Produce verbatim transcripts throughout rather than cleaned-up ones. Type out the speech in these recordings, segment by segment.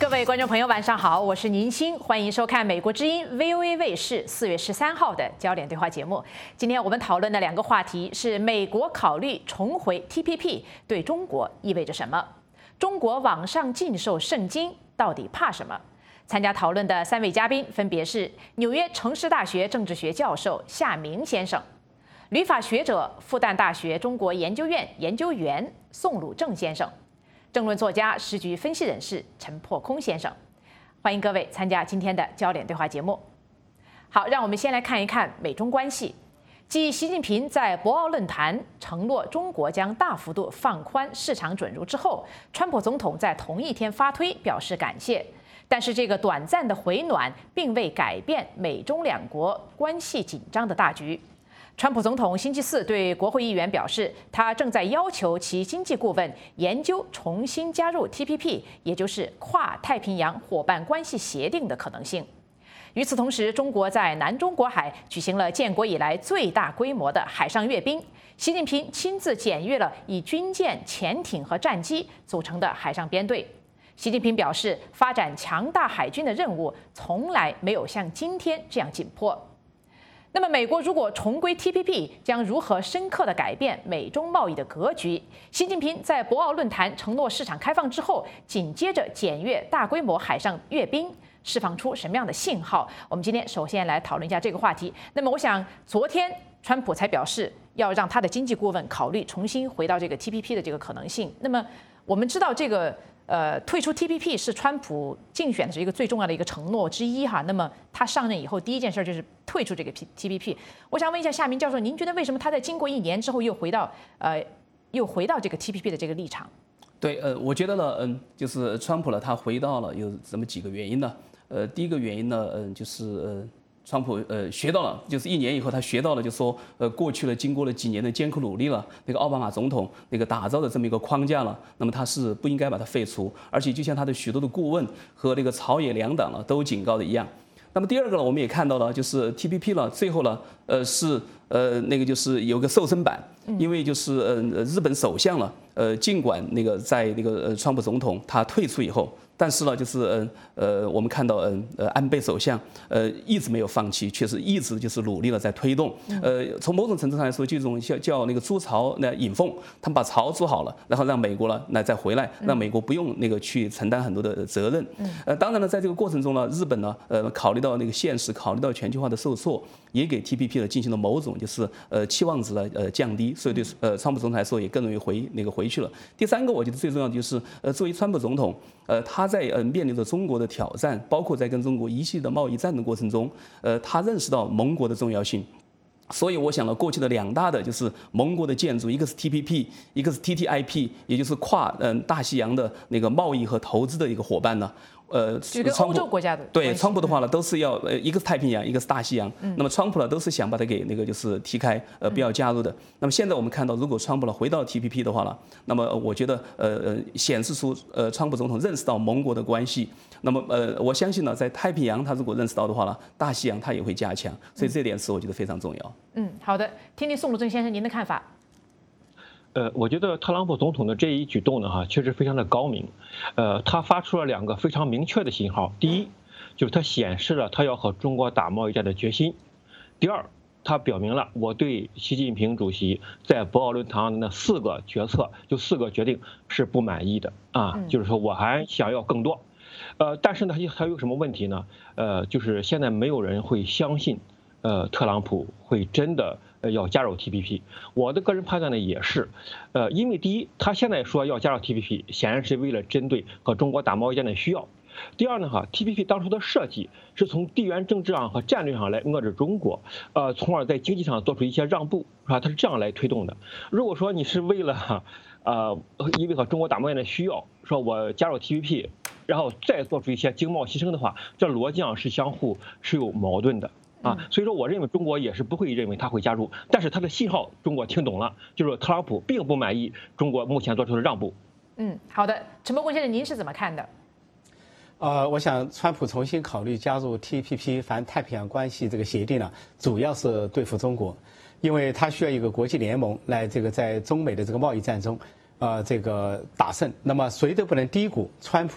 位观众朋友，晚上好，我是宁鑫，欢迎收看美国之音 V O A 卫视四月十三号的焦点对话节目。今天我们讨论的两个话题是：美国考虑重回 T P P 对中国意味着什么？中国网上禁售圣经到底怕什么？参加讨论的三位嘉宾分别是纽约城市大学政治学教授夏明先生、旅法学者、复旦大学中国研究院研究员宋鲁正先生。政论作家、时局分析人士陈破空先生，欢迎各位参加今天的焦点对话节目。好，让我们先来看一看美中关系。继习近平在博鳌论坛承诺中国将大幅度放宽市场准入之后，川普总统在同一天发推表示感谢。但是这个短暂的回暖并未改变美中两国关系紧张的大局。川普总统星期四对国会议员表示，他正在要求其经济顾问研究重新加入 T P P， 也就是跨太平洋伙伴关系协定的可能性。与此同时，中国在南中国海举行了建国以来最大规模的海上阅兵，习近平亲自检阅了以军舰、潜艇和战机组成的海上编队。习近平表示，发展强大海军的任务从来没有像今天这样紧迫。那么，美国如果重归 T P P， 将如何深刻地改变美中贸易的格局？习近平在博鳌论坛承诺市场开放之后，紧接着检阅大规模海上阅兵，释放出什么样的信号？我们今天首先来讨论一下这个话题。那么，我想昨天川普才表示要让他的经济顾问考虑重新回到这个 T P P 的这个可能性。那么，我们知道这个。呃，退出 T P P 是川普竞选的一个最重要的一个承诺之一哈。那么他上任以后第一件事就是退出这个 T P P。我想问一下夏明教授，您觉得为什么他在经过一年之后又回到呃又回到这个 T P P 的这个立场？ 对，呃，我觉得呢，嗯，就是川普呢，他回到了有这么几个原因呢。呃，第一个原因呢，嗯，就是呃。川普呃学到了，就是一年以后他学到了，就说呃过去了经过了几年的艰苦努力了，那个奥巴马总统那个打造的这么一个框架了，那么他是不应该把它废除，而且就像他的许多的顾问和那个朝野两党了都警告的一样。那么第二个呢，我们也看到了，就是 T P P 了，最后呢，呃是呃那个就是有个瘦身版，因为就是呃日本首相了，呃尽管那个在那个呃川普总统他退出以后。但是呢，就是呃呃，我们看到嗯呃安倍首相呃一直没有放弃，确实一直就是努力了在推动。呃，从某种程度上来说，就这种叫叫那个筑巢那引凤，他们把巢筑好了，然后让美国呢那再回来，让美国不用那个去承担很多的责任。呃，当然呢，在这个过程中呢，日本呢呃考虑到那个现实，考虑到全球化的受挫，也给 T P P 呢进行了某种就是呃期望值呢呃降低，所以对呃川普总统来说也更容易回那个回去了。第三个，我觉得最重要的就是呃作为川普总统，呃他。在呃面临着中国的挑战，包括在跟中国一系列的贸易战的过程中，呃，他认识到盟国的重要性。所以我想了，过去的两大的就是盟国的建筑，一个是 T P P， 一个是 T T I P， 也就是跨嗯大西洋的那个贸易和投资的一个伙伴呢。呃， 这个欧洲国家的对川普的话呢，都是要呃一个是太平洋，一个是大西洋。嗯、那么川普呢，都是想把它给那个就是踢开，呃，不要加入的。嗯、那么现在我们看到，如果川普呢回到 T P P 的话呢，那么我觉得呃呃显示出呃川普总统认识到盟国的关系。那么呃我相信呢，在太平洋他如果认识到的话呢，大西洋他也会加强。所以这点是我觉得非常重要。 嗯，好的，听听宋鲁正先生您的看法。 呃，我觉得特朗普总统的这一举动呢，哈，确实非常的高明。呃，他发出了两个非常明确的信号。第一，就是他显示了他要和中国打贸易战的决心；第二，他表明了我对习近平主席在博鳌论坛上的那四个决策，就四个决定是不满意的啊，就是说我还想要更多。呃，但是呢，还有什么问题呢？呃，就是现在没有人会相信，呃，特朗普会真的。呃，要加入 T P P， 我的个人判断呢也是，呃，因为第一，他现在说要加入 T P P， 显然是为了针对和中国打贸易战的需要。第二呢，哈 ，T P P 当初的设计是从地缘政治上和战略上来遏制中国，呃，从而在经济上做出一些让步，是吧？它是这样来推动的。如果说你是为了，呃，因为和中国打贸易战的需要，说我加入 T P P， 然后再做出一些经贸牺牲的话，这逻辑上是相互是有矛盾的。啊，所以说我认为中国也是不会认为他会加入，但是他的信号中国听懂了，就是特朗普并不满意中国目前做出的让步。 嗯，好的，陈伯公先生，您是怎么看的？ 呃，我想川普重新考虑加入 T P P 环太平洋关系这个协定呢，主要是对付中国，因为他需要一个国际联盟来这个在中美的这个贸易战中，呃，这个打胜。那么谁都不能低估川普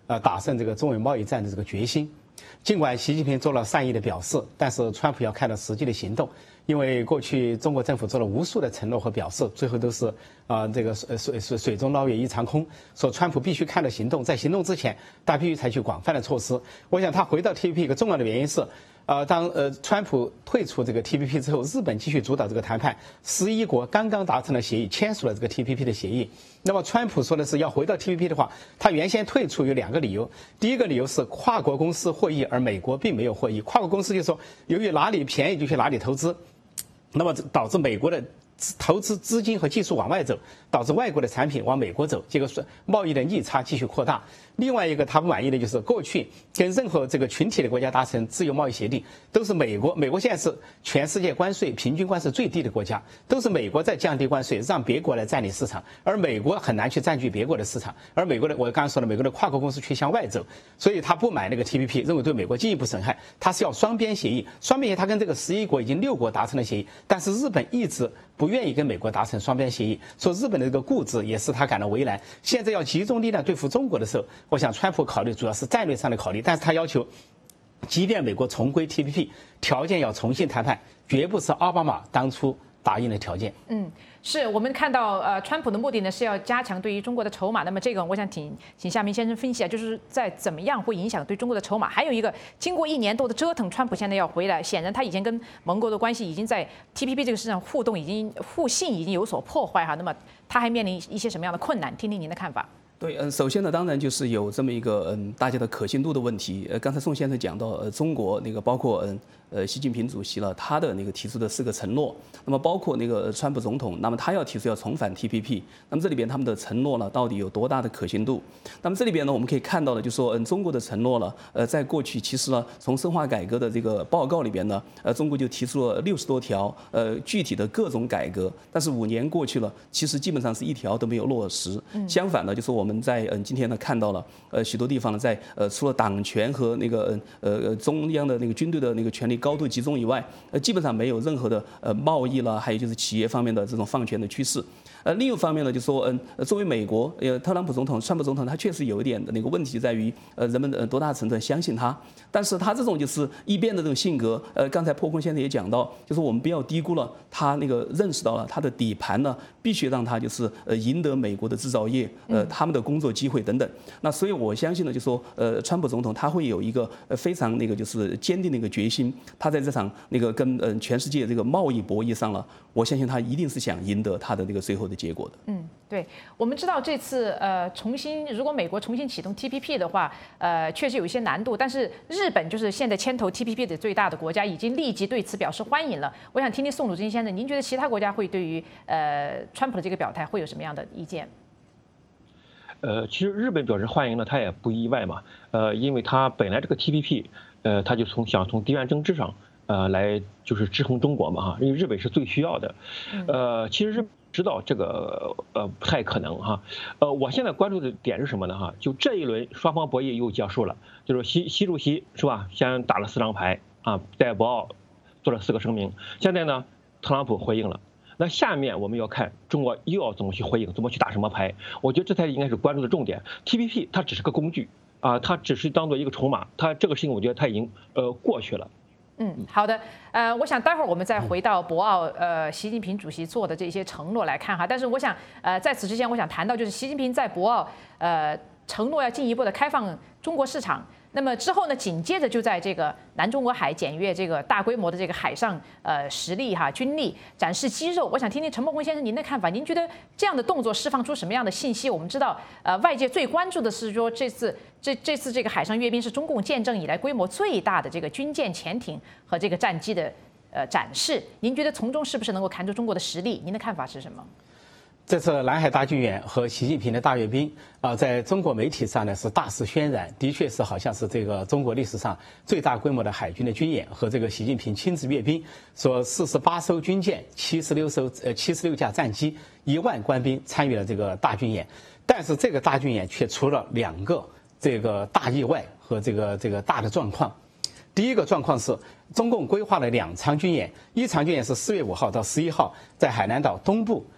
呃打胜这个中美贸易战的这个决心。尽管习近平做了善意的表示，但是川普要看到实际的行动，因为过去中国政府做了无数的承诺和表示，最后都是啊、呃、这个水水水水中捞月一场空。说川普必须看到行动，在行动之前，他必须采取广泛的措施。我想他回到 T P P 一个重要的原因是。呃，当呃川普退出这个 T P P 之后，日本继续主导这个谈判，十一国刚刚达成了协议，签署了这个 T P P 的协议。那么川普说的是要回到 T P P 的话，他原先退出有两个理由，第一个理由是跨国公司获益，而美国并没有获益。跨国公司就说，由于哪里便宜就去哪里投资，那么导致美国的投资资金和技术往外走，导致外国的产品往美国走，结果是贸易的逆差继续扩大。另外一个他不满意的就是过去跟任何这个群体的国家达成自由贸易协定，都是美国，美国现在是全世界关税平均关税最低的国家，都是美国在降低关税，让别国来占领市场，而美国很难去占据别国的市场，而美国的我刚刚说了，美国的跨国公司却向外走，所以他不买那个 T P P， 认为对美国进一步损害，他是要双边协议，双边协议他跟这个十一国已经六国达成了协议，但是日本一直不愿意跟美国达成双边协议，说日本的这个固执也是他感到为难。现在要集中力量对付中国的时候，我想川普考虑主要是战略上的考虑，但是他要求，即便美国重归 T P P， 条件要重新谈判，绝不是奥巴马当初答应的条件。 嗯，是我们看到，呃，川普的目的呢是要加强对于中国的筹码。那么这个，我想请请夏明先生分析啊，就是在怎么样会影响对中国的筹码。还有一个，经过一年多的折腾，川普现在要回来，显然他以前跟盟国的关系已经在 T P P 这个市场互动已经互信已经有所破坏哈。那么他还面临一些什么样的困难？听听您的看法。 对，嗯，首先呢，当然就是有这么一个嗯，大家的可信度的问题。呃，刚才宋先生讲到，呃，中国那个包括嗯呃习近平主席了，他的那个提出的四个承诺，那么包括那个川普总统，那么他要提出要重返 T P P， 那么这里边他们的承诺呢，到底有多大的可信度？那么这里边呢，我们可以看到的，就是说，嗯，中国的承诺呢，呃，在过去其实呢，从深化改革的这个报告里边呢，呃，中国就提出了六十多条，呃，具体的各种改革，但是五年过去了，其实基本上是一条都没有落实。嗯、相反呢，就是我们在嗯今天呢看到了，呃，许多地方呢，在呃除了党权和那个呃呃中央的那个军队的那个权力高度集中以外，呃，基本上没有任何的呃贸易了，还有就是企业方面的这种放权的趋势。呃，另一方面呢，就说嗯，作为美国，呃，特朗普总统、川普总统，他确实有一点的那个问题在于，呃，人们呃多大程度相信他，但是他这种就是一边的这种性格，呃，刚才破空先生也讲到，就是我们不要低估了他那个认识到了他的底盘呢，必须让他就是呃赢得美国的制造业，呃，他们的工作机会等等。那所以我相信呢，就说呃，川普总统他会有一个呃非常那个就是坚定的一个决心，他在这场那个跟呃全世界这个贸易博弈上了，我相信他一定是想赢得他的那个最后的结果的。 嗯，对，我们知道这次呃重新，如果美国重新启动 T P P 的话，呃，确实有一些难度。但是日本就是现在牵头 T P P 的最大的国家，已经立即对此表示欢迎了。我想听听宋祖金先生，您觉得其他国家会对于呃川普的这个表态会有什么样的意见？ 呃，其实日本表示欢迎呢，他也不意外嘛。呃，因为他本来这个 T P P， 呃，他就从想从地缘政治上，呃，来就是制衡中国嘛哈，因为日本是最需要的。呃，其实日本知道这个呃不太可能哈。呃，我现在关注的点是什么呢哈？就这一轮双方博弈又结束了，就是习习主席是吧，先打了四张牌啊，在博鳌做了四个声明，现在呢，特朗普回应了。那下面我们要看中国又要怎么去回应，怎么去打什么牌？我觉得这才应该是关注的重点。T P P 它只是个工具啊，它只是当做一个筹码，它这个事情我觉得它已经呃过去了。 嗯，好的，呃，我想待会儿我们再回到博鳌，呃，习近平主席做的这些承诺来看哈。但是我想，呃，在此之前，我想谈到就是习近平在博鳌，呃，承诺要进一步的开放中国市场。那么之后呢，紧接着就在这个南中国海检阅这个大规模的这个海上呃实力哈军力展示肌肉。我想听听陈伯宏先生您的看法，您觉得这样的动作释放出什么样的信息？我们知道，呃，外界最关注的是说这次这这次这个海上阅兵是中共建政以来规模最大的这个军舰、潜艇和这个战机的呃展示。您觉得从中是不是能够看出中国的实力？您的看法是什么？ 这次南海大军演和习近平的大阅兵啊，在中国媒体上呢是大肆渲染，的确是好像是这个中国历史上最大规模的海军的军演和这个习近平亲自阅兵，说四十八艘军舰、七十六艘呃七十六架战机、一万官兵参与了这个大军演，但是这个大军演却出了两个这个大意外和这个这个大的状况。第一个状况是，中共规划了两场军演，一场军演是四月五号到十一号在海南岛东部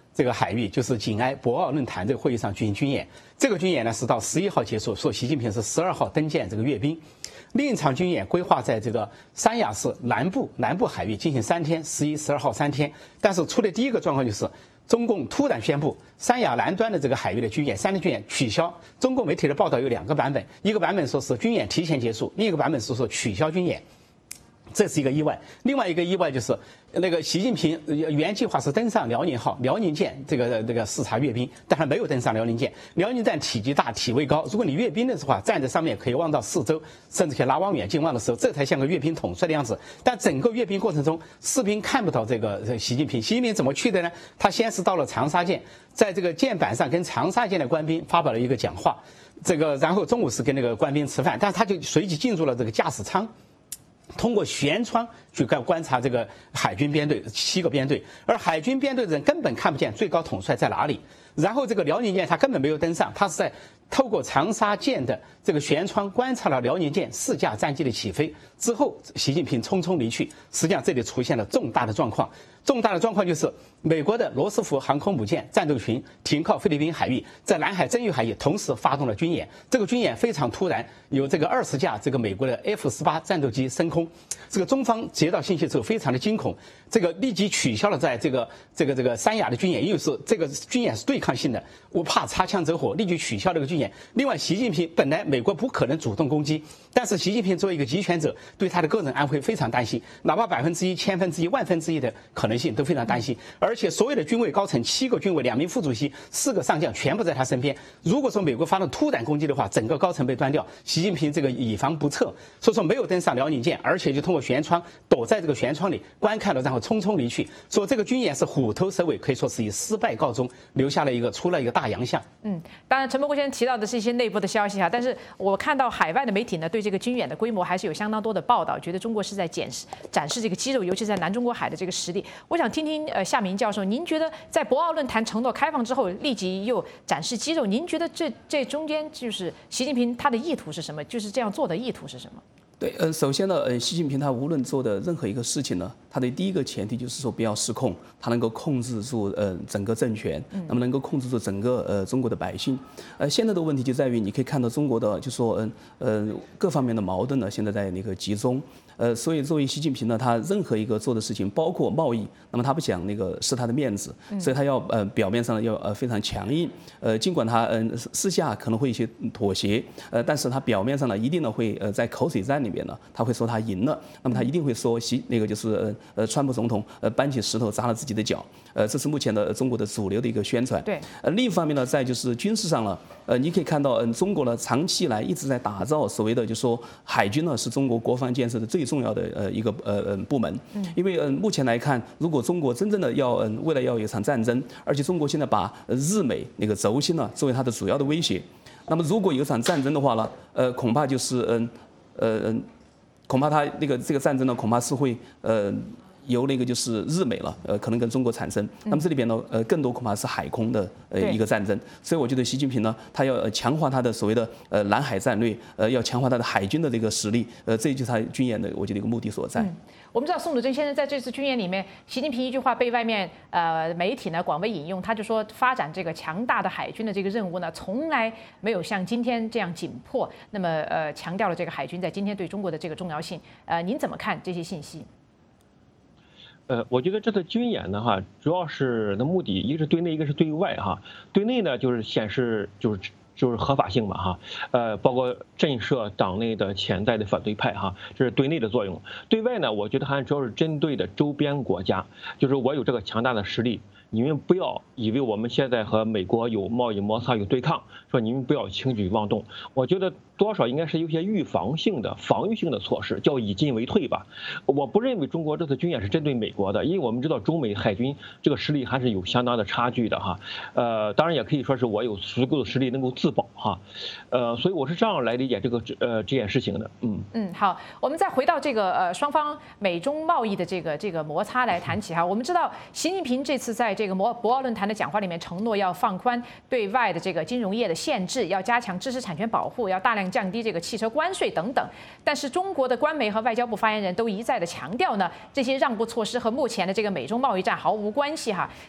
这个海域，就是紧挨博鳌论坛这个会议上举行军演。这个军演呢是到十一号结束，说习近平是十二号登舰这个阅兵。另一场军演规划在这个三亚市南部南部海域进行三天，十一、十二号三天。但是出的第一个状况就是，中共突然宣布三亚南端的这个海域的军演三天军演取消。中共媒体的报道有两个版本，一个版本说是军演提前结束，另一个版本是说取消军演。这是一个意外。另外一个意外就是，那个习近平原计划是登上辽宁号辽宁舰这个这个视察阅兵，但他没有登上辽宁舰。辽宁舰体积大，体位高，如果你阅兵的话，站在上面可以望到四周，甚至可以拿望远镜望的时候，这才像个阅兵统帅的样子。但整个阅兵过程中，士兵看不到这个这个习近平。习近平怎么去的呢？他先是到了长沙舰，在这个舰板上跟长沙舰的官兵发表了一个讲话，这个然后中午是跟那个官兵吃饭，但是他就随即进入了这个驾驶舱。通过舷窗去观观察这个海军编队七个编队，而海军编队的人根本看不见最高统帅在哪里。然后这个辽宁舰他根本没有登上，他是在透过长沙舰的这个舷窗观察了辽宁舰四架战机的起飞之后，习近平匆匆离去。实际上这里出现了重大的状况，重大的状况就是美国的罗斯福航空母舰战斗群停靠菲律宾海域，在南海争议海域同时发动了军演。这个军演非常突然，有这个二十架这个美国的 F 十八战斗机升空。这个中方接到信息之后非常的惊恐，这个立即取消了在这个这个这个三亚的军演，因为是这个军演是对抗性的，我怕擦枪走火，立即取消这个军演。另外，习近平本来美国不可能主动攻击，但是习近平作为一个集权者，对他的个人安危非常担心，哪怕百分之一、千分之一、万分之一的可能性都非常担心。而且所有的军委高层，七个军委、两名副主席、四个上将全部在他身边。如果说美国发动突然攻击的话，整个高层被端掉，习近平这个以防不测，所以说没有登上辽宁舰，而且就通过舷窗躲在这个舷窗里观看了，然后匆匆离去。说这个军演是虎头蛇尾，可以说是以失败告终，留下了一个出了一个大洋相。 嗯，当然陈伯国先生提到的是一些内部的消息哈，但是我看到海外的媒体呢对这个军演的规模还是有相当多的报道，觉得中国是在展示展示这个肌肉，尤其是在南中国海的这个实力。我想听听呃夏明教授，您觉得在博鳌论坛承诺开放之后，立即又展示肌肉，您觉得这这中间就是习近平他的意图是什么？就是这样做的意图是什么？ 对，呃，首先呢，呃，习近平他无论做的任何一个事情呢，他的第一个前提就是说不要失控，他能够控制住呃整个政权，那么能够控制住整个呃中国的百姓。呃，现在的问题就在于你可以看到中国的就说嗯 呃, 呃各方面的矛盾呢，现在在那个集中。呃，所以作为习近平呢，他任何一个做的事情，包括贸易，那么他不想那个失他的面子，所以他要呃表面上要呃非常强硬，呃尽管他嗯、呃、私下可能会一些妥协，呃但是他表面上呢一定呢会呃在口水战里面呢，他会说他赢了，那么他一定会说习那个就是呃呃川普总统呃搬起石头砸了自己的脚，呃这是目前的中国的主流的一个宣传。 对。 呃另一方面呢，在就是军事上了，呃你可以看到嗯、呃、中国呢长期以来一直在打造所谓的就说海军呢是中国国防建设的最重要的呃一个呃呃部门，因为嗯目前来看，如果中国真正的要嗯未来要有一场战争，而且中国现在把日美那个轴心呢作为它的主要的威胁，那么如果有一场战争的话呢，呃恐怕就是嗯呃嗯恐怕它那个这个战争呢恐怕是会呃。由那个就是日美了，呃，可能跟中国产生。那么这里边呢，呃，更多恐怕是海空的呃一个战争。所以我觉得习近平呢，他要强化他的所谓的呃南海战略，呃，要强化他的海军的这个实力，呃，这就是他军演的我觉得一个目的所在。 嗯我们知道宋祖桢先生在这次军演里面，习近平一句话被外面呃媒体呢广为引用，他就说发展这个强大的海军的这个任务呢，从来没有像今天这样紧迫。那么呃强调了这个海军在今天对中国的这个重要性。呃，您怎么看这些信息？ 呃，我觉得这次军演呢，哈，主要是的目的，一个是对内，一个是对外，哈。对内呢，就是显示就是就是合法性嘛，哈，呃，包括震慑党内的潜在的反对派，哈，这是对内的作用。对外呢，我觉得还主要是针对的周边国家，就是我有这个强大的实力。你们不要以为我们现在和美国有贸易摩擦、有对抗，说你们不要轻举妄动。我觉得多少应该是有些预防性的、防御性的措施，叫以进为退吧。我不认为中国这次军演是针对美国的，因为我们知道中美海军这个实力还是有相当的差距的哈。呃，当然也可以说是我有足够的实力能够自保哈。呃，所以我是这样来理解这个呃这件事情的。嗯嗯，好，我们再回到这个呃双方美中贸易的这个这个摩擦来谈起哈。我们知道习近平这次在这个博博鳌论坛的讲话里面承诺要放宽对外的这个金融业的限制，要加强知识产权保护，要大量降低这个汽车关税等等。但是中国的官媒和外交部发言人都一再的强调呢，这些让步措施和目前的这个美中贸易战毫无关系哈。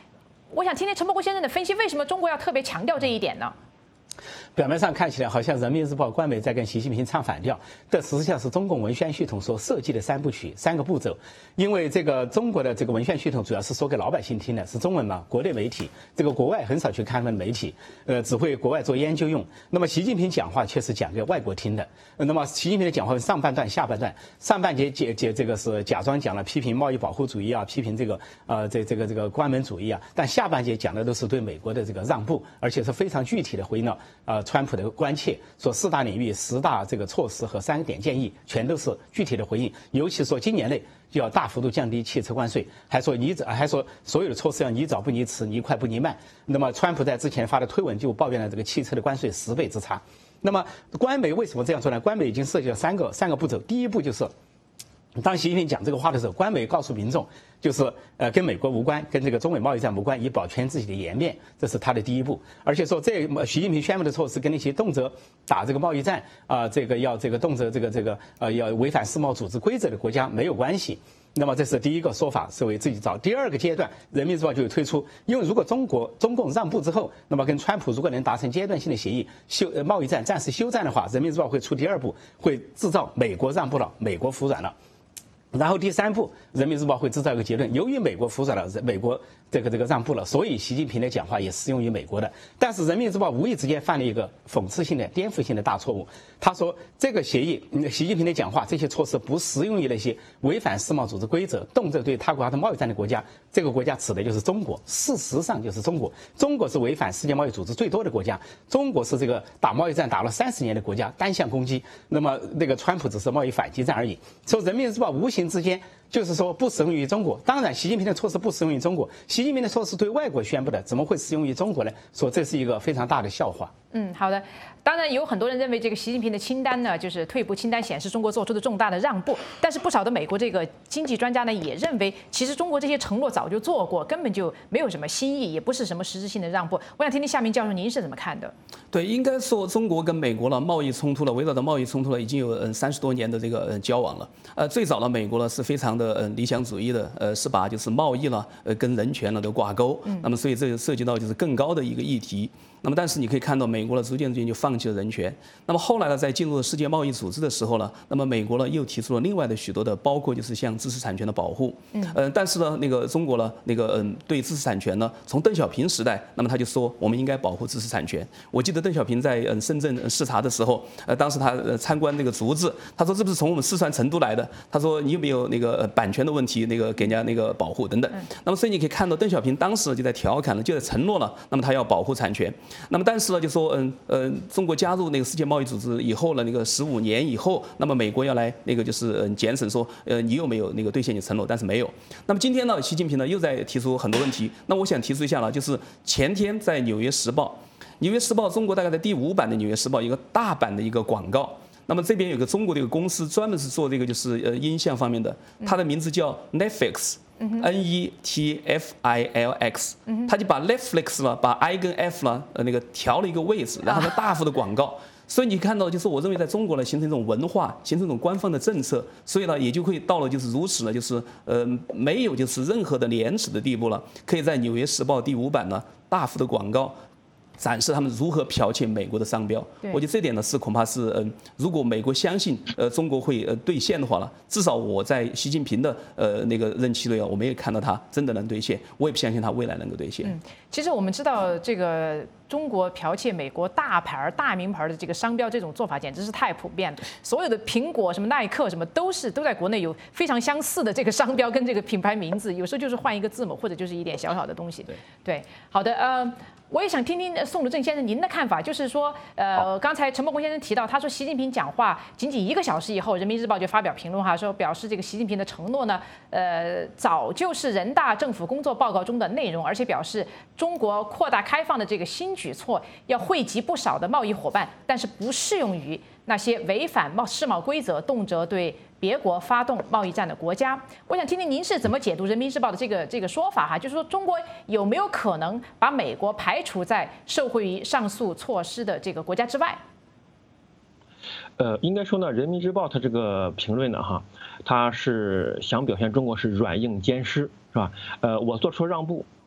我想听听陈伯国先生的分析，为什么中国要特别强调这一点呢？ 表面上看起来好像人民日报官媒在跟习近平唱反调，这实际上是中共文宣系统所设计的三部曲、三个步骤。因为这个中国的这个文宣系统主要是说给老百姓听的，是中文嘛，国内媒体，这个国外很少去看的媒体，呃，只会国外做研究用。那么习近平讲话却是讲给外国听的。那么习近平的讲话上半段、下半段，上半节节节这个是假装讲了批评贸易保护主义啊，批评这个呃这这个这个关门主义啊，但下半节讲的都是对美国的这个让步，而且是非常具体的回应了呃川普的关切，说四大领域、十大这个措施和三点建议，全都是具体的回应。尤其说今年内就要大幅度降低汽车关税，还说你还说所有的措施要你早不你迟，你快不你慢。那么川普在之前发的推文就抱怨了这个汽车的关税十倍之差。那么官媒为什么这样做呢？官媒已经设计了三个三个步骤，第一步就是。当习近平讲这个话的时候，官媒告诉民众，就是呃跟美国无关，跟这个中美贸易战无关，以保全自己的颜面，这是他的第一步。而且说这习近平宣布的措施跟那些动辄打这个贸易战啊、呃，这个要这个动辄这个这个呃要违反世贸组织规则的国家没有关系。那么这是第一个说法，是为自己找。第二个阶段，人民日报就有推出，因为如果中国中共让步之后，那么跟川普如果能达成阶段性的协议，休呃贸易战暂时休战的话，人民日报会出第二步，会制造美国让步了，美国服软了。然后第三步，人民日报会制造一个结论：由于美国服软了，美国这个这个让步了，所以习近平的讲话也适用于美国的。但是人民日报无意之间犯了一个讽刺性的、颠覆性的大错误。他说这个协议，习近平的讲话这些措施不适用于那些违反世贸组织规则、动辄对他国的贸易战的国家。这个国家指的就是中国，事实上就是中国。中国是违反世界贸易组织最多的国家，中国是这个打贸易战打了三十年的国家，单向攻击。那么那个川普只是贸易反击战而已。所以人民日报无形之间就是说不适用于中国。当然，习近平的措施不适用于中国，习近平的措施对外国宣布的，怎么会适用于中国呢？说这是一个非常大的笑话。 嗯，好的。当然，有很多人认为这个习近平的清单呢，就是退步清单，显示中国做出的重大的让步。但是不少的美国这个经济专家呢，也认为，其实中国这些承诺早就做过，根本就没有什么新意，也不是什么实质性的让步。我想听听夏明教授您是怎么看的？ 对，应该说中国跟美国了贸易冲突了，围绕着贸易冲突了，已经有嗯三十多年的这个呃交往了。呃，最早呢，美国呢是非常的呃理想主义的，呃是把就是贸易了呃跟人权了都挂钩。那么所以这涉及到就是更高的一个议题。那么，但是你可以看到，美国呢逐渐逐渐就放弃了人权。那么后来呢，在进入了世界贸易组织的时候呢，那么美国呢又提出了另外的许多的，包括就是像知识产权的保护。嗯。呃，但是呢，那个中国呢，那个嗯，对知识产权呢，从邓小平时代，那么他就说我们应该保护知识产权。我记得邓小平在嗯深圳视察的时候，呃，当时他呃参观那个竹子，他说这不是从我们四川成都来的？他说你有没有那个版权的问题，那个给人家那个保护等等。那么所以你可以看到，邓小平当时就在调侃了，就在承诺了，那么他要保护产权。那么但是呢，就说嗯呃，中国加入那个世界贸易组织以后呢，那个十五年以后，那么美国要来那个就是嗯检审说，呃你有没有那个兑现你承诺？但是没有。那么今天呢，习近平呢又在提出很多问题。那我想提出一下了，就是前天在《纽约时报》，《纽约时报》中国大概在第五版的《纽约时报》一个大版的一个广告。那么这边有个中国的一个公司，专门是做这个就是呃音像方面的，它的名字叫 Netflix。N E T F I L X， 他就把 Netflix 了，把 I 跟 F 呢，呃那个调了一个位置，然后呢大幅的广告。所以你看到，就是我认为在中国呢，形成一种文化，形成一种官方的政策，所以呢，也就会到了就是如此呢，就是呃没有就是任何的廉耻的地步了，可以在《纽约时报》第五版呢大幅的广告。展示他们如何剽窃美国的商标，我觉得这点呢是恐怕是嗯，如果美国相信呃中国会呃兑现的话呢，至少我在习近平的呃那个任期内啊，我没有看到他真的能兑现，我也不相信他未来能够兑现。 嗯，其实我们知道这个中国剽窃美国大牌、大名牌的这个商标，这种做法简直是太普遍了。所有的苹果、什么耐克、什么都是都在国内有非常相似的这个商标跟这个品牌名字，有时候就是换一个字母或者就是一点小小的东西。 对， 对，好的，呃。我也想听听宋鲁正先生您的看法，就是说，呃，刚才陈伯公先生提到，他说习近平讲话仅仅一个小时以后，《人民日报》就发表评论哈，说表示这个习近平的承诺呢，呃，早就是人大政府工作报告中的内容，而且表示中国扩大开放的这个新举措要惠及不少的贸易伙伴，但是不适用于那些违反贸世贸规则、动辄对别国发动贸易战的国家。我想听听您是怎么解读《人民日报》的这个这个说法哈，就是说中国有没有可能把美国排除在受惠于上述措施的这个国家之外？ 呃，应该说呢，《人民日报》它这个评论呢，哈，它是想表现中国是软硬兼施，是吧？呃，我做出让步。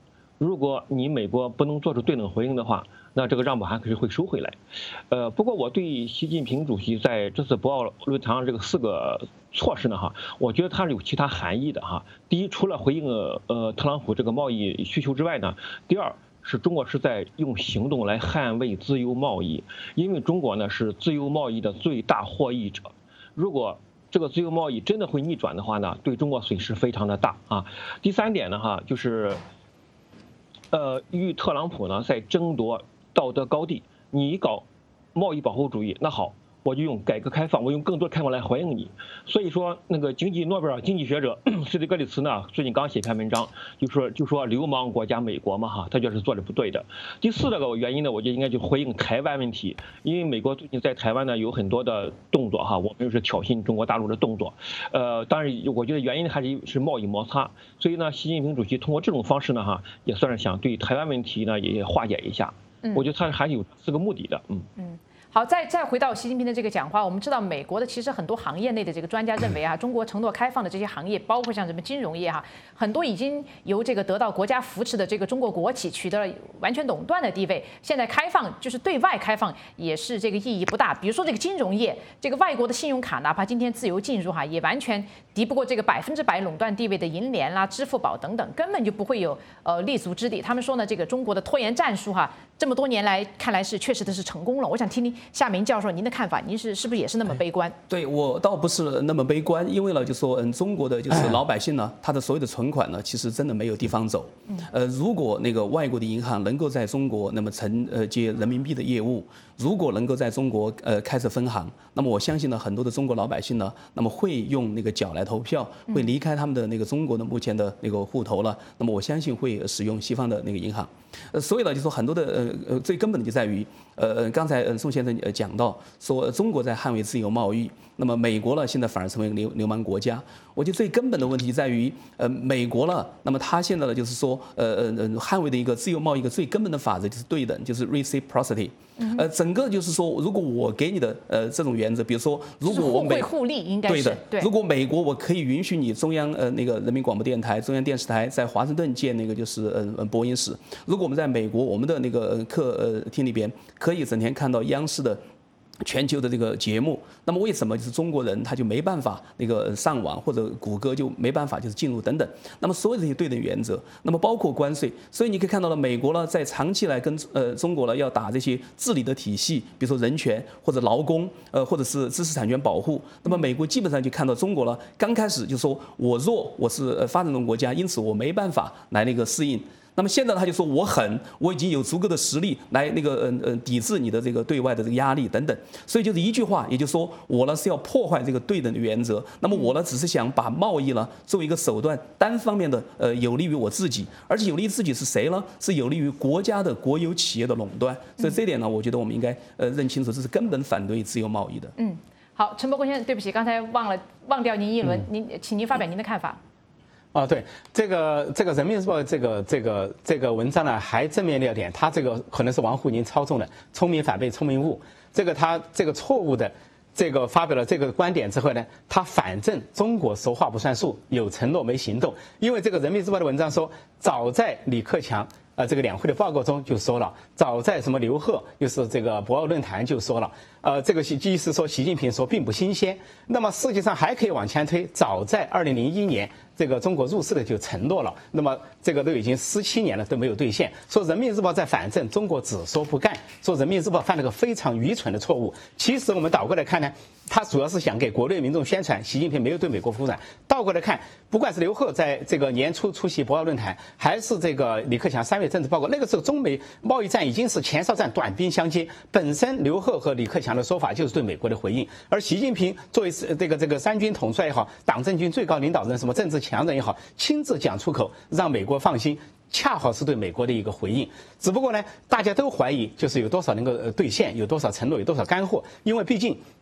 如果你美国不能做出对等回应的话，那这个让步还可是会收回来。呃，不过我对习近平主席在这次博鳌论坛上这个四个措施呢，哈，我觉得它是有其他含义的哈。第一，除了回应呃特朗普这个贸易需求之外呢，第二是中国是在用行动来捍卫自由贸易，因为中国呢是自由贸易的最大获益者。如果这个自由贸易真的会逆转的话呢，对中国损失非常的大啊。第三点呢，哈，就是，呃，与特朗普呢在争夺道德高地，你搞贸易保护主义，那好，我就用改革开放，我用更多开放来回应你。所以说，那个经济诺贝尔经济学者斯蒂格里茨呢，最近刚写篇文章，就说就说流氓国家美国嘛哈，他就是做的不对的。第四个原因呢，我觉得应该就回应台湾问题，因为美国最近在台湾呢有很多的动作哈，我们就是挑衅中国大陆的动作。呃，当然我觉得原因还是是贸易摩擦，所以呢，习近平主席通过这种方式呢哈，也算是想对台湾问题呢也化解一下。我觉得他还是有四个目的的，嗯嗯。好，再再回到习近平的这个讲话，我们知道美国的其实很多行业内的这个专家认为啊，中国承诺开放的这些行业，包括像什么金融业哈、啊，很多已经由这个得到国家扶持的这个中国国企取得了完全垄断的地位，现在开放就是对外开放也是这个意义不大。比如说这个金融业，这个外国的信用卡哪怕今天自由进入哈、啊，也完全敌不过这个百分之百垄断地位的银联啦、支付宝等等，根本就不会有呃立足之地。他们说呢，这个中国的拖延战术哈、啊，这么多年来看来是确实的是成功了。我想听听夏明教授您的看法，您是是不是也是那么悲观？ 对我倒不是那么悲观，因为呢，就说嗯，中国的就是老百姓呢，他的所有的存款呢，其实真的没有地方走。呃，如果那个外国的银行能够在中国那么承呃接人民币的业务，如果能够在中国呃开设分行，那么我相信呢，很多的中国老百姓呢，那么会用那个脚来投票，会离开他们的那个中国的目前的那个户头了。那么我相信会使用西方的那个银行。呃，所以呢，就说很多的呃呃最根本的就在于呃刚才呃宋先生呃讲到说中国在捍卫自由贸易，那么美国呢现在反而成为流流氓国家。我觉得最根本的问题在于呃美国了，那么他现在呢就是说呃呃呃捍卫的一个自由贸易一个最根本的法则就是对等，就是 reciprocity。呃，整个就是说，如果我给你的呃这种原则，比如说，如果我美互利应该是对的，对。如果美国我可以允许你中央呃那个人民广播电台、中央电视台在华盛顿建那个就是呃呃播音室，如果我们在美国我们的那个客呃厅里边可以整天看到央视的全球的这个节目，那么为什么就是中国人他就没办法那个上网，或者谷歌就没办法就是进入等等？那么所有这些对等原则，那么包括关税，所以你可以看到了，美国呢在长期来跟呃中国呢要打这些治理的体系，比如说人权或者劳工，呃或者是知识产权保护，那么美国基本上就看到中国了，刚开始就说我弱，我是呃发展中国家，因此我没办法来那个适应。那么现在他就说我狠，我已经有足够的实力来那个呃呃抵制你的这个对外的这个压力等等，所以就是一句话，也就是说我呢是要破坏这个对等的原则，那么我呢只是想把贸易呢作为一个手段，单方面的呃有利于我自己，而且有利于自己是谁呢？是有利于国家的国有企业的垄断，所以这点呢，我觉得我们应该呃认清楚，这是根本反对自由贸易的。 嗯，好，陈伯公先生，对不起，刚才忘了忘掉您一轮，您请您发表您的看法。 啊，对，这个这个人民日报这个这个这个文章呢，还正面亮点，它这个可能是王沪宁操纵的，聪明反被聪明误。这个他这个错误的这个发表了这个观点之后呢，他反正中国说话不算数，有承诺没行动。因为这个人民日报的文章说，早在李克强呃这个两会的报告中就说了，早在什么刘鹤就是这个博鳌论坛就说了，呃这个意思说习近平说并不新鲜。那么实际上还可以往前推，早在二零零一年。这个中国入世的就承诺了，那么这个都已经十七年了都没有兑现。说人民日报在反正，中国只说不干。说人民日报犯了个非常愚蠢的错误。其实我们倒过来看呢，他主要是想给国内民众宣传习近平没有对美国服软。倒过来看，不管是刘鹤在这个年初出席博鳌论坛，还是这个李克强三月政治报告，那个时候中美贸易战已经是前哨战，短兵相接。本身刘鹤和李克强的说法就是对美国的回应，而习近平作为这个这个三军统帅也好，党政军最高领导人，什么政治强人也好，亲自讲出口让美国放心，恰好是对美国的一个回应。只不过呢，大家都怀疑就是有多少能够兑现，有多少承诺，有多少干货。因为毕竟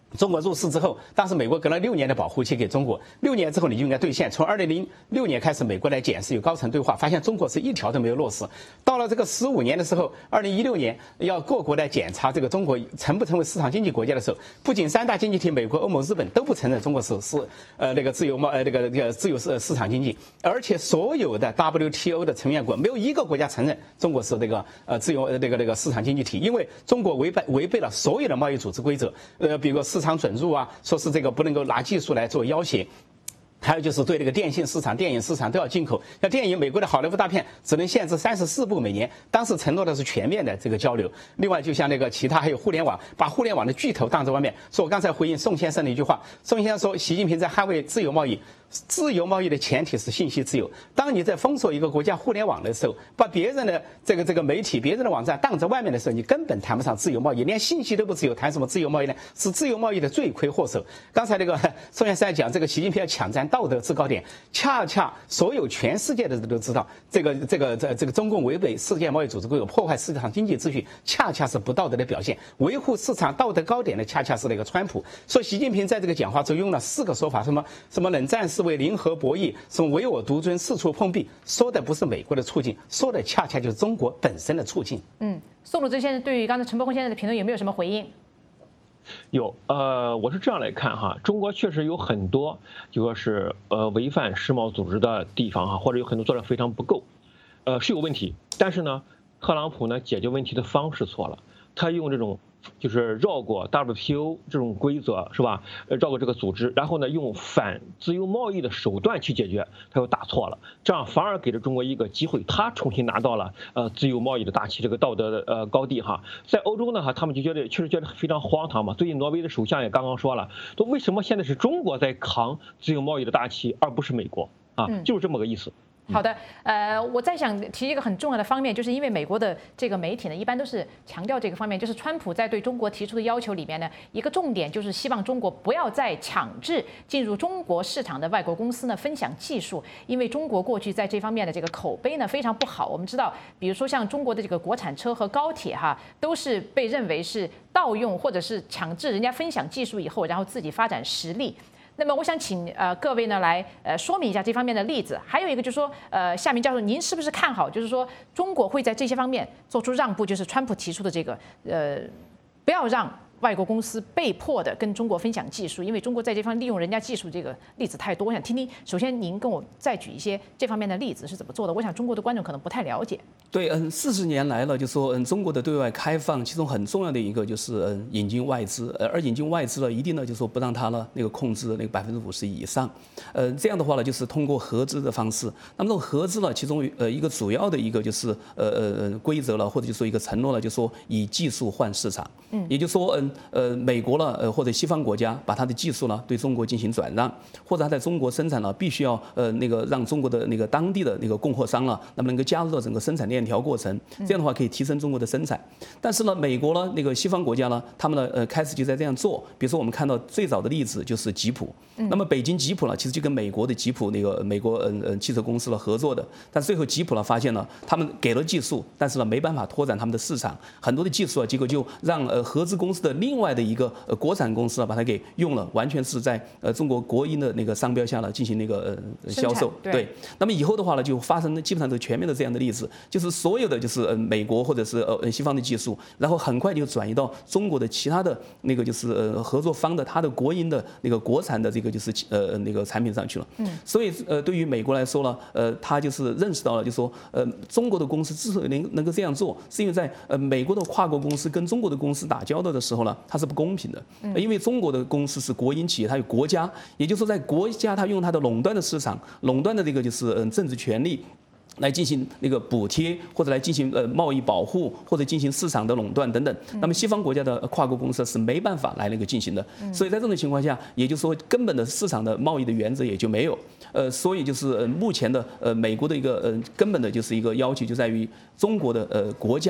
中国入世之后，当时美国给了六年的保护期给中国，六年之后你就应该兑现。从二零零六年开始，美国来检视有高层对话，发现中国是一条都没有落实。到了这个十五年的时候，二零一六年要各国来检查这个中国成不成为市场经济国家的时候，不仅三大经济体美国、欧盟、日本都不承认中国是是呃那个自由贸呃那个那个自由市市场经济，而且所有的 W T O 的成员国没有一个国家承认中国是那个呃自由那个那个市场经济体，因为中国违背违背了所有的贸易组织规则，呃，比如市场准入啊，说是这个不能够拿技术来做要挟。还有就是对这个电信市场、电影市场都要进口。像电影，美国的好莱坞大片只能限制三十四部每年，当时承诺的是全面的这个交流。另外，就像那个其他还有互联网，把互联网的巨头挡在外面。说我刚才回应宋先生的一句话，宋先生说，习近平在捍卫自由贸易。自由贸易的前提是信息自由。当你在封锁一个国家互联网的时候，把别人的这个这个媒体、别人的网站挡在外面的时候，你根本谈不上自由贸易，连信息都不自由，谈什么自由贸易呢？是自由贸易的罪魁祸首。刚才那个宋先生讲，这个习近平要抢占道德制高点，恰恰所有全世界的人都知道，这个这个这这个中共违背世界贸易组织规则，破坏市场经济秩序，恰恰是不道德的表现。维护市场道德高点的，恰恰是那个川普。说习近平在这个讲话中用了四个说法，什么什么冷战思维、零和博弈，什么唯我独尊、四处碰壁，说的不是美国的处境，说的恰恰就是中国本身的处境。 嗯，宋鲁之先生对于刚才陈伯宏先生的评论有没有什么回应？ 有，呃，我是这样来看哈，中国确实有很多就说是呃违反世贸组织的地方哈，或者有很多做得非常不够，呃是有问题。但是呢，特朗普呢解决问题的方式错了，他用这种就是绕过 W T O 这种规则是吧？呃，绕过这个组织，然后呢用反自由贸易的手段去解决，他又打错了，这样反而给了中国一个机会，他重新拿到了呃自由贸易的大旗，这个道德的呃高地哈。在欧洲呢哈，他们就觉得确实觉得非常荒唐嘛。最近挪威的首相也刚刚说了，说为什么现在是中国在扛自由贸易的大旗，而不是美国啊？就是这么个意思。 好的，呃，我再想提一个很重要的方面，就是因为美国的这个媒体呢，一般都是强调这个方面，就是川普在对中国提出的要求里面呢，一个重点就是希望中国不要再强制进入中国市场的外国公司呢分享技术，因为中国过去在这方面的这个口碑呢非常不好。我们知道，比如说像中国的这个国产车和高铁哈，都是被认为是盗用或者是强制人家分享技术以后，然后自己发展实力。那么我想请呃各位呢来呃说明一下这方面的例子，还有一个就是说呃夏明教授，您是不是看好，就是说中国会在这些方面做出让步，就是川普提出的这个呃不要让外国公司被迫的跟中国分享技术，因为中国在这方利用人家技术这个例子太多。我想听听，首先您跟我再举一些这方面的例子是怎么做的，我想中国的观众可能不太了解。 对，嗯，四十年来了，就说嗯，中国的对外开放，其中很重要的一个就是嗯，引进外资，呃，而引进外资呢，一定呢就说不让它呢那个控制那个百分之五十以上，呃，这样的话呢，就是通过合资的方式。那么这种合资呢，其中呃一个主要的一个就是呃呃规则了，或者就说一个承诺了，就说以技术换市场，嗯，也就是说嗯呃美国呢呃或者西方国家把它的技术呢对中国进行转让，或者它在中国生产呢必须要呃那个让中国的那个当地的那个供货商呢，那么能够加入到整个生产链条过程，这样的话可以提升中国的生产。但是呢，美国呢那个西方国家呢，他们呢呃开始就在这样做。比如说我们看到最早的例子就是吉普，那么北京吉普呢其实就跟美国的吉普那个美国嗯嗯汽车公司呢合作的，但最后吉普呢发现呢，他们给了技术，但是呢没办法拓展他们的市场，很多的技术啊，结果就让呃合资公司的另外的一个呃国产公司啊把它给用了，完全是在呃中国国营的那个商标下呢进行那个呃销售。 对， 对，那么以后的话呢，就发生基本上都全面的这样的例子，就是所有的就是呃美国或者是呃西方的技术，然后很快就转移到中国的其他的那个就是呃合作方的它的国营的那个国产的这个就是呃那个产品上去了。嗯，所以呃对于美国来说呢，呃他就是认识到了，就说呃中国的公司之所以能能够这样做，是因为在呃美国的跨国公司跟中国的公司打交道的时候呢，它是不公平的，因为中国的公司是国营企业，它有国家，也就是说在国家它用它的垄断的市场、垄断的这个就是嗯政治权利来进行那个补贴，或者来进行呃贸易保护，或者进行市场的垄断等等。那么西方国家的跨国公司是没办法来那个进行的，所以在这种情况下，也就是说根本的市场的贸易的原则也就没有。呃，所以就是呃目前的呃美国的一个呃根本的就是一个要求就在于中国的呃国家了。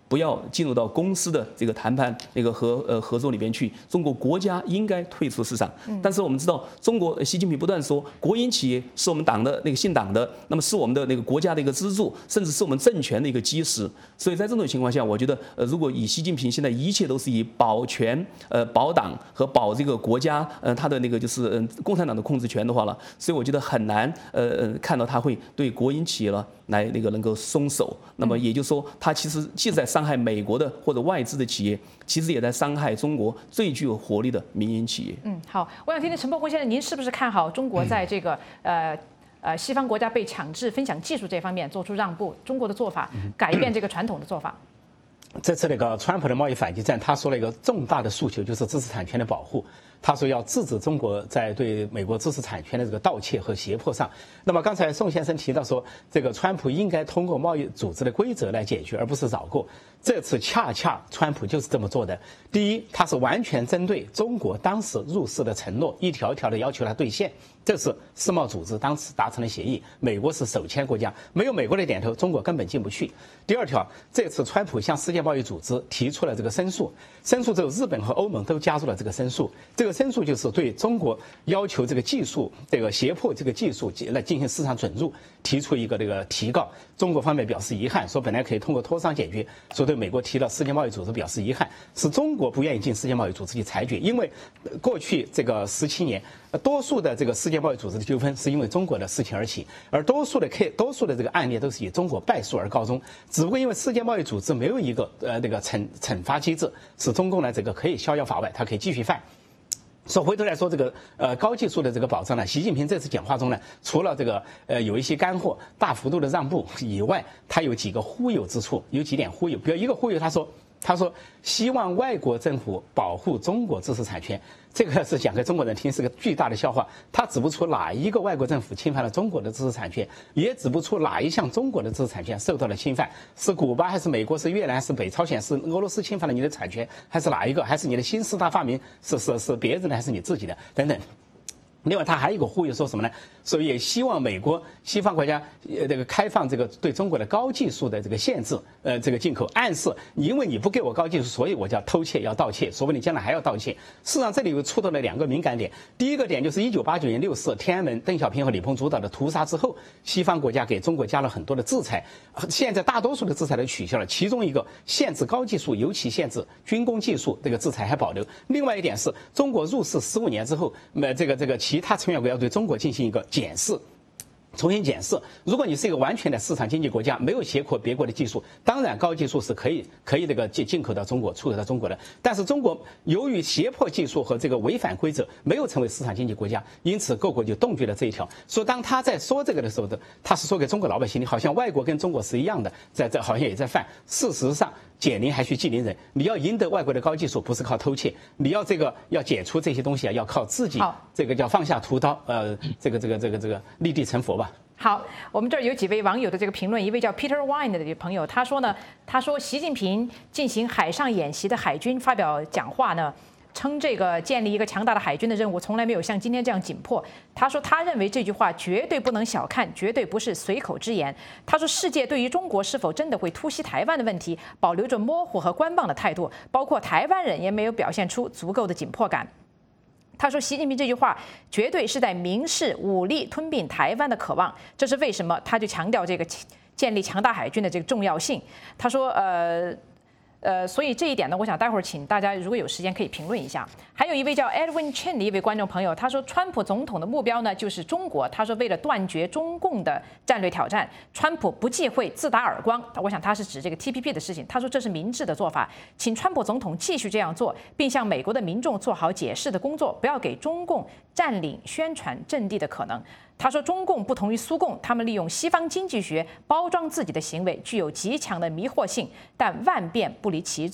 不要进入到公司的这个谈判那个合呃合作里边去，中国国家应该退出市场。但是我们知道，中国习近平不断说，国营企业是我们党的那个姓党的，那么是我们的那个国家的一个支柱，甚至是我们政权的一个基石。所以在这种情况下，我觉得呃，如果以习近平现在一切都是以保全呃保党和保这个国家呃他的那个就是嗯、呃、共产党的控制权的话了，所以我觉得很难呃呃看到他会对国营企业了来那个能够松手。那么也就是说，他其实既在伤害美国的或者外资的企业，其实也在伤害中国最具有活力的民营企业。 嗯，好，我想听听陈伯宏先生，您是不是看好中国在这个呃呃西方国家被强制分享技术这方面做出让步？中国的做法改变这个传统的做法？ 这次那个川普的贸易反击战，他说了一个重大的诉求，就是知识产权的保护。他说要制止中国在对美国知识产权的这个盗窃和胁迫上。那么刚才宋先生提到说，这个川普应该通过贸易组织的规则来解决，而不是绕过。这次恰恰川普就是这么做的。第一，他是完全针对中国当时入世的承诺，一条一条的要求他兑现。这是世贸组织当时达成的协议，美国是首签国家，没有美国的点头，中国根本进不去。第二条，这次川普向世界贸易组织提出了这个申诉，申诉之后，日本和欧盟都加入了这个申诉。这个申诉就是对中国要求这个技术，这个胁迫这个技术来进行市场准入，提出一个这个提告。中国方面表示遗憾，说本来可以通过磋商解决，说对美国提到世界贸易组织表示遗憾，是中国不愿意进世界贸易组织去裁决，因为过去这个十七年，多数的这个世界贸易组织的纠纷是因为中国的事情而起，而多数的 K 多数的这个案例都是以中国败诉而告终。只不过因为世界贸易组织没有一个呃那个惩惩罚机制，使中共呢这个可以逍遥法外，它可以继续犯。说回头来说，这个呃高技术的这个保障呢，习近平这次讲话中呢，除了这个呃有一些干货、大幅度的让步以外，他有几个忽悠之处，有几点忽悠。比如一个忽悠，他说他说希望外国政府保护中国知识产权。这个是讲给中国人听，是个巨大的笑话。他指不出哪一个外国政府侵犯了中国的知识产权，也指不出哪一项中国的知识产权受到了侵犯，是古巴还是美国是越南是北朝鲜是俄罗斯侵犯了你的产权，还是哪一个，还是你的新四大发明是是是别人的还是你自己的等等。另外，他还有一个呼吁，说什么呢？说也希望美国西方国家呃这个开放这个对中国的高技术的这个限制，呃这个进口，暗示因为你不给我高技术，所以我就要偷窃要盗窃，说不定将来还要盗窃。事实上，这里又触到了两个敏感点。第一个点就是一九八九年六四天安门邓小平和李鹏主导的屠杀之后，西方国家给中国加了很多的制裁，现在大多数的制裁都取消了，其中一个限制高技术，尤其限制军工技术，这个制裁还保留。另外一点是中国入世十五年之后，呃这个这个其他成员国要对中国进行一个检视。重新检视，如果你是一个完全的市场经济国家，没有胁迫别国的技术，当然高技术是可以可以这个进进口到中国、出口到中国的。但是中国由于胁迫技术和这个违反规则，没有成为市场经济国家，因此各国就冻结了这一条。说当他在说这个的时候的，他是说给中国老百姓的，好像外国跟中国是一样的，在这好像也在犯。事实上，解铃还须系铃人，你要赢得外国的高技术，不是靠偷窃，你要这个要解除这些东西啊，要靠自己，这个叫放下屠刀，呃，这个这个这个这个立地成佛吧。 好，我们这儿有几位网友的这个评论，一位叫 Peter Wine 的这个朋友，他说呢，他说习近平进行海上演习的海军发表讲话呢，称这个建立一个强大的海军的任务从来没有像今天这样紧迫。他说他认为这句话绝对不能小看，绝对不是随口之言。他说世界对于中国是否真的会突袭台湾的问题保留着模糊和观望的态度，包括台湾人也没有表现出足够的紧迫感。他说习近平这句话绝对是在明示武力吞并台湾的渴望，这是为什么他就强调这个建立强大海军的这个重要性。他说呃呃，所以这一点呢，我想待会儿请大家如果有时间可以评论一下。还有一位叫 Edwin Chen 的一位观众朋友，他说川普总统的目标呢就是中国，他说为了断绝中共的战略挑战，川普不忌讳自打耳光。我想他是指这个 T P P 的事情。他说这是明智的做法，请川普总统继续这样做，并向美国的民众做好解释的工作，不要给中共占领宣传阵地的可能。他说中共不同于苏共，他们利用西方经济学包装自己的行为，具有极强的迷惑性，但万变不离其宗。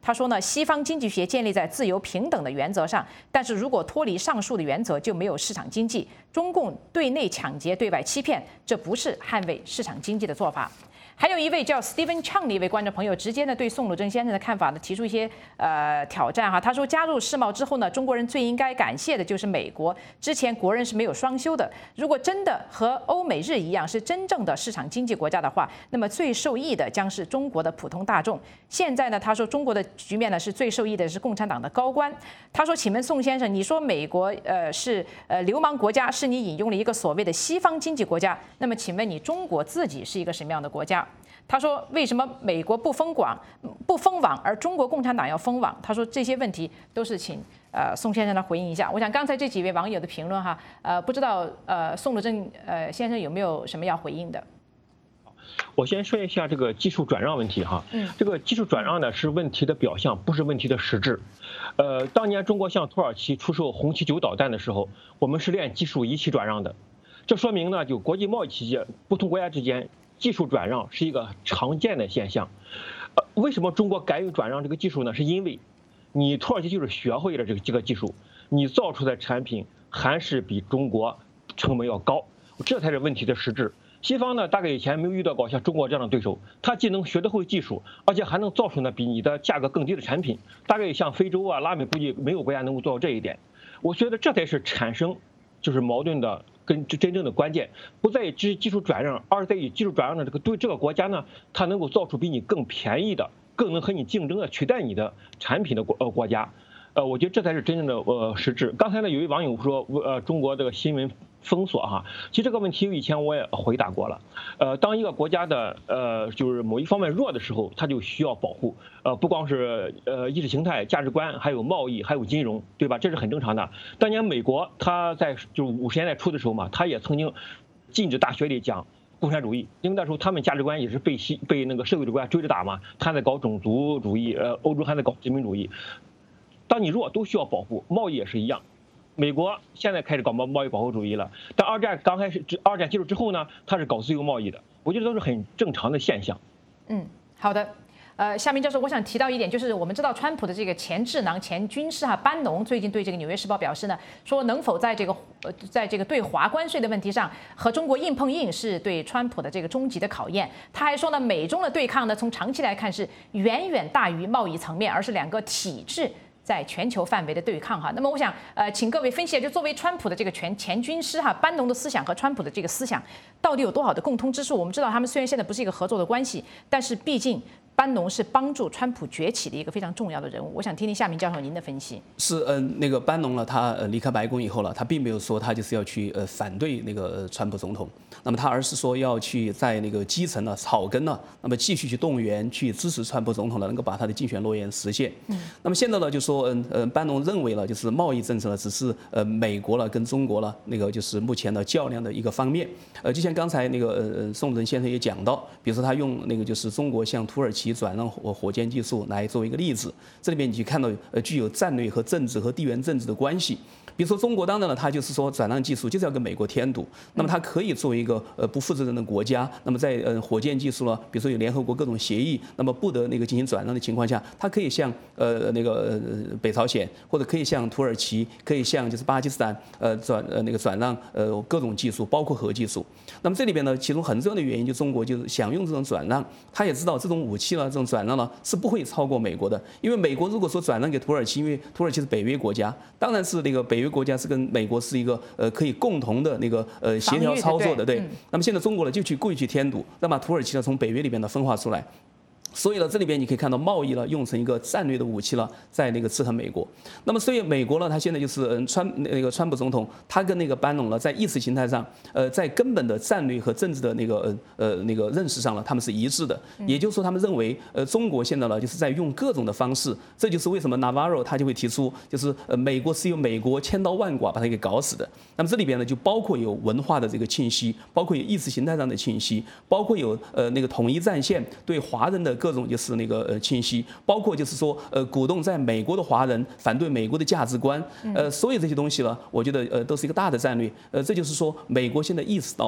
他说呢，西方经济学建立在自由平等的原则上，但是如果脱离上述的原则，就没有市场经济。中共对内抢劫、对外欺骗，这不是捍卫市场经济的做法。还有一位叫 Stephen Chang 的一位观众朋友，直接呢对宋鲁正先生的看法呢提出一些呃挑战哈。他说，加入世贸之后呢，中国人最应该感谢的就是美国。之前国人是没有双休的。如果真的和欧美日一样是真正的市场经济国家的话，那么最受益的将是中国的普通大众。现在呢，他说中国的局面呢是最受益的是共产党的高官。他说，请问宋先生，你说美国呃是呃流氓国家，是你引用了一个所谓的西方经济国家，那么请问你中国自己是一个什么样的国家？他说：“为什么美国不封网、不封网，而中国共产党要封网？”他说这些问题都是请呃宋先生来回应一下。我想刚才这几位网友的评论哈，呃，不知道呃宋鲁正呃先生有没有什么要回应的？ 我先说一下这个技术转让问题哈。 嗯， 这个技术转让呢是问题的表象，不是问题的实质。呃，当年中国向土耳其出售红旗九导弹的时候，我们是练技术一起转让的，这说明呢，就国际贸易期间不同国家之间。技术转让是一个常见的现象，呃，为什么中国敢于转让这个技术呢？是因为你土耳其就是学会了这个这个技术，你造出的产品还是比中国成本要高，这才是问题的实质。西方呢，大概以前没有遇到过像中国这样的对手，他既能学得会技术，而且还能造出呢比你的价格更低的产品。大概像非洲啊、拉美，估计没有国家能够做到这一点。我觉得这才是产生就是矛盾的。跟真正的关键不在于技技术转让，而在于技术转让的这个对这个国家呢，它能够造出比你更便宜的、更能和你竞争的、取代你的产品的国呃国家，呃，我觉得这才是真正的呃实质。刚才呢，有一位网友说，呃，中国这个新闻封锁哈，其实这个问题以前我也回答过了。呃，当一个国家的呃就是某一方面弱的时候，它就需要保护。呃，不光是呃意识形态、价值观，还有贸易，还有金融，对吧？这是很正常的。当年美国它在就是五十年代初的时候嘛，它也曾经禁止大学里讲共产主义，因为那时候他们价值观也是被西被那个社会主义国家追着打嘛，他在搞种族主义，呃，欧洲还在搞殖民主义。当你弱都需要保护，贸易也是一样。美国现在开始搞贸贸易保护主义了，但二战刚开始，二战结束之后呢，它是搞自由贸易的，我觉得都是很正常的现象。 嗯，好的。呃，夏明教授，我想提到一点，就是我们知道川普的这个前智囊、前军师哈班农最近对这个《纽约时报》表示呢，说能否在这个呃，在这个对华关税的问题上和中国硬碰硬，是对川普的这个终极的考验。他还说呢，美中的对抗呢，从长期来看是远远大于贸易层面，而是两个体制在全球范围的对抗哈。那么我想呃，请各位分析，就作为川普的这个前前军师哈班农的思想和川普的这个思想到底有多少的共通之处？我们知道他们虽然现在不是一个合作的关系，但是毕竟班农是帮助川普崛起的一个非常重要的人物。我想听听夏明教授您的分析。 是，嗯、呃，那个班农呢，他呃离开白宫以后了，他并没有说他就是要去呃反对那个、呃、川普总统，那么他而是说要去在那个基层呢、草根呢，那么继续去动员、去支持川普总统呢，能够把他的竞选诺言实现。嗯，那么现在呢，就说嗯呃班农认为了，就是贸易政策呢，只是呃美国了跟中国了那个就是目前的较量的一个方面。呃，就像刚才那个呃宋仁先生也讲到，比如说他用那个就是中国向土耳其转让火火箭技术来作为一个例子，这里面你就看到呃具有战略和政治和地缘政治的关系。比如说中国，当然了，它就是说转让技术就是要跟美国添堵，那么它可以作为一个呃不负责任的国家，那么在呃火箭技术呢，比如说有联合国各种协议，那么不得那个进行转让的情况下，它可以向呃那个呃北朝鲜，或者可以向土耳其，可以向就是巴基斯坦呃转呃那个转让呃各种技术，包括核技术。那么这里边呢，其中很重要的原因就中国就是想用这种转让，他也知道这种武器呢，这种转让呢是不会超过美国的，因为美国如果说转让给土耳其，因为土耳其是北约国家，当然是那个北约国家是跟美国是一个呃可以共同的那个呃协调操作的，对。嗯、那么现在中国呢就去故意去添堵，那把土耳其呢从北约里边呢分化出来。所以呢，这里边你可以看到贸易呢用成一个战略的武器了，在那个制衡美国。那么所以美国呢，他现在就是嗯川那个川普总统，他跟那个班农呢，在意识形态上，呃，在根本的战略和政治的那个呃呃那个认识上呢，他们是一致的。也就是说，他们认为，呃，中国现在呢就是在用各种的方式，这就是为什么 Navarro 他就会提出，就是呃美国是由美国千刀万剐把它给搞死的。那么这里边呢就包括有文化的这个侵袭，包括有意识形态上的侵袭，包括有呃那个统一战线对华人的各种就是那个呃侵袭，包括就是说呃鼓动在美国的华人反对美国的价值观，呃所有这些东西呢，我觉得呃都是一个大的战略，呃这就是说美国现在意识到了。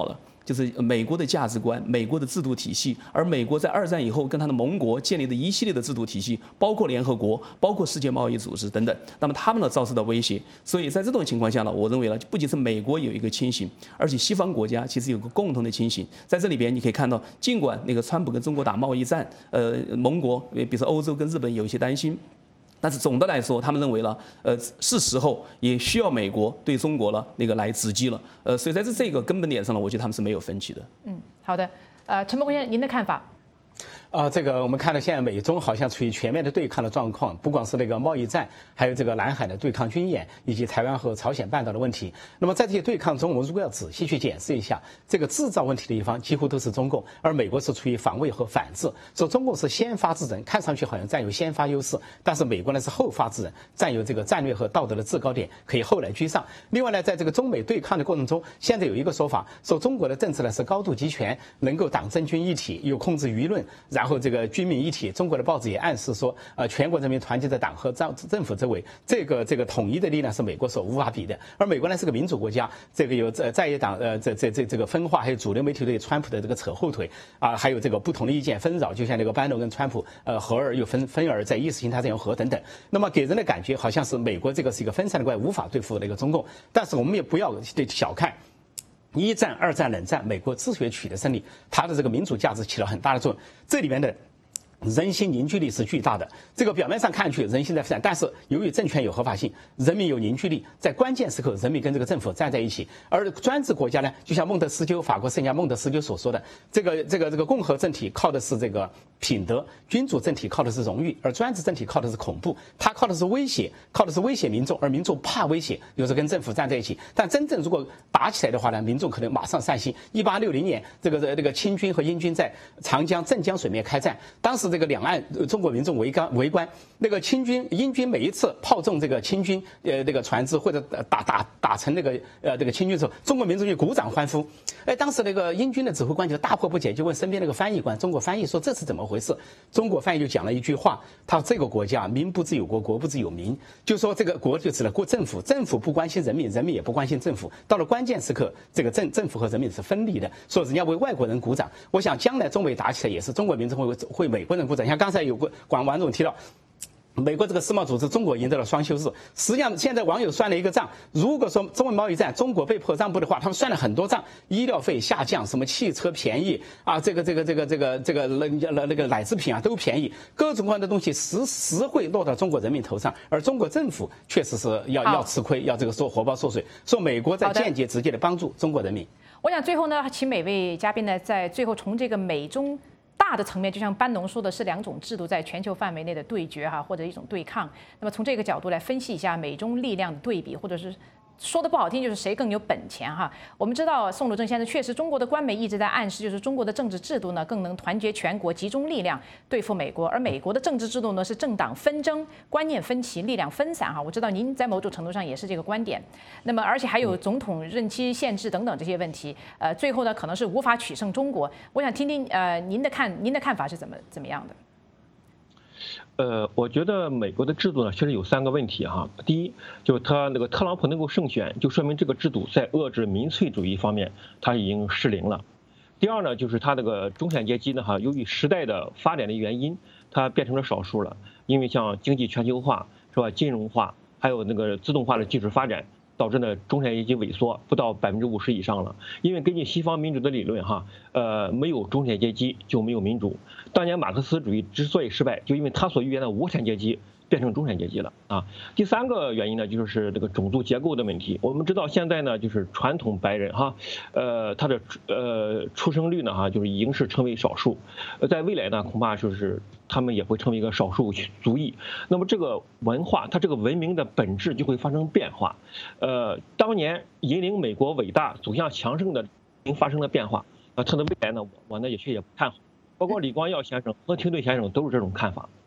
就是美国的价值观、美国的制度体系，而美国在二战以后跟他的盟国建立的一系列的制度体系，包括联合国、包括世界贸易组织等等，那么他们呢遭受到威胁。所以在这种情况下呢，我认为呢，不仅是美国有一个清醒，而且西方国家其实有个共同的清醒。在这里边你可以看到，尽管那个川普跟中国打贸易战，呃，盟国比如说欧洲跟日本有一些担心。但是总的来说，他们认为呢，呃，是时候也需要美国对中国呢那个来直击了，呃，所以在这这个根本点上呢，我觉得他们是没有分歧的。 嗯，好的，呃，陈伯先生，您的看法？ 啊，这个我们看到现在美中好像处于全面的对抗的状况，不光是那个贸易战，还有这个南海的对抗军演，以及台湾和朝鲜半岛的问题。那么在这些对抗中，我们如果要仔细去检视一下，这个制造问题的一方几乎都是中共，而美国是处于防卫和反制。说中共是先发制人，看上去好像占有先发优势，但是美国呢是后发制人，占有这个战略和道德的制高点，可以后来居上。另外呢，在这个中美对抗的过程中，现在有一个说法，说中国的政治呢是高度集权，能够党政军一体，有控制舆论，然后这个军民一体。中国的报纸也暗示说，呃，全国人民团结在党和政政府周围，这个这个统一的力量是美国所无法比的。而美国呢是个民主国家，这个有在在野党呃这这这这个分化，还有主流媒体对川普的这个扯后腿啊，还有这个不同的意见纷扰，就像这个班农跟川普呃合而又分分而在意识形态上又合等等。那么给人的感觉好像是美国这个是一个分散的怪，无法对付那个中共。但是我们也不要小看。一战、二战、冷战，美国之所以取得胜利，它的这个民主价值起了很大的作用。这里面的人心凝聚力是巨大的。这个表面上看去人心在散，但是由于政权有合法性，人民有凝聚力，在关键时刻，人民跟这个政府站在一起。而专制国家呢，就像孟德斯鸠，法国圣家孟德斯鸠所说的，这个这个这个共和政体靠的是这个品德，君主政体靠的是荣誉，而专制政体靠的是恐怖，它靠的是威胁，靠的是威胁民众，而民众怕威胁，有时候跟政府站在一起。但真正如果打起来的话呢，民众可能马上散心。一八六零年，这个这个清军和英军在长江、镇江水面开战，当时这个两岸中国民众围观围观，那个清军、英军每一次炮中这个清军呃这个船只或者打打打成那个呃这个清军之后，中国民众就鼓掌欢呼。哎，当时那个英军的指挥官就大惑不解，就问身边那个翻译官，中国翻译说这是怎么回事？中国翻译就讲了一句话，他说这个国家民不知有国，国不知有民，就说这个国就指了国政府，政府不关心人民，人民也不关心政府，到了关键时刻，这个政政府和人民是分离的，说人家为外国人鼓掌。我想将来中美打起来也是中国民众会会美国人鼓掌。像刚才有过广王总提到。美国这个世贸组织，中国赢得了双休日。实际上，现在网友算了一个账，如果说中美贸易战中国被迫让步的话，他们算了很多账，医疗费下降，什么汽车便宜啊，这个这个这个这个这个那那那个奶制品啊都便宜，各种各样的东西实实会落到中国人民头上，而中国政府确实是要要吃亏，要这个说活包缩水，说美国在间接直接的帮助中国人民。 我想最后呢，请每位嘉宾呢，在最后从这个美中大的层面，就像班农说的，是两种制度在全球范围内的对决哈，或者一种对抗。那么从这个角度来分析一下美中力量的对比，或者是说的不好听，就是谁更有本钱哈。我们知道宋鲁正先生确实，中国的官媒一直在暗示，就是中国的政治制度呢更能团结全国，集中力量对付美国，而美国的政治制度呢是政党纷争、观念分歧、力量分散哈。我知道您在某种程度上也是这个观点。那么而且还有总统任期限制等等这些问题，呃，最后呢可能是无法取胜中国。我想听听呃您的看您的看法是怎么怎么样的？ 呃，我觉得美国的制度呢，确实有三个问题哈。第一，就是他那个特朗普能够胜选，就说明这个制度在遏制民粹主义方面，他已经失灵了。第二呢，就是他这个中产阶级呢，哈，由于时代的发展的原因，它变成了少数了。因为像经济全球化是吧，金融化，还有那个自动化的技术发展，导致呢中产阶级萎缩不到百分之五十以上了。因为根据西方民主的理论哈，呃，没有中产阶级就没有民主。当年马克思主义之所以失败，就因为他所预言的无产阶级变成中产阶级了啊。第三个原因呢，就是这个种族结构的问题。我们知道现在呢，就是传统白人哈，呃，他的呃出生率呢哈，就是已经是成为少数，呃，在未来呢，恐怕就是他们也会成为一个少数族裔。那么这个文化，它这个文明的本质就会发生变化。呃，当年引领美国伟大走向强盛的已经发生了变化啊，它的未来呢，我我呢也确也不看好。包括李光耀先生和廷对先生都是这种看法。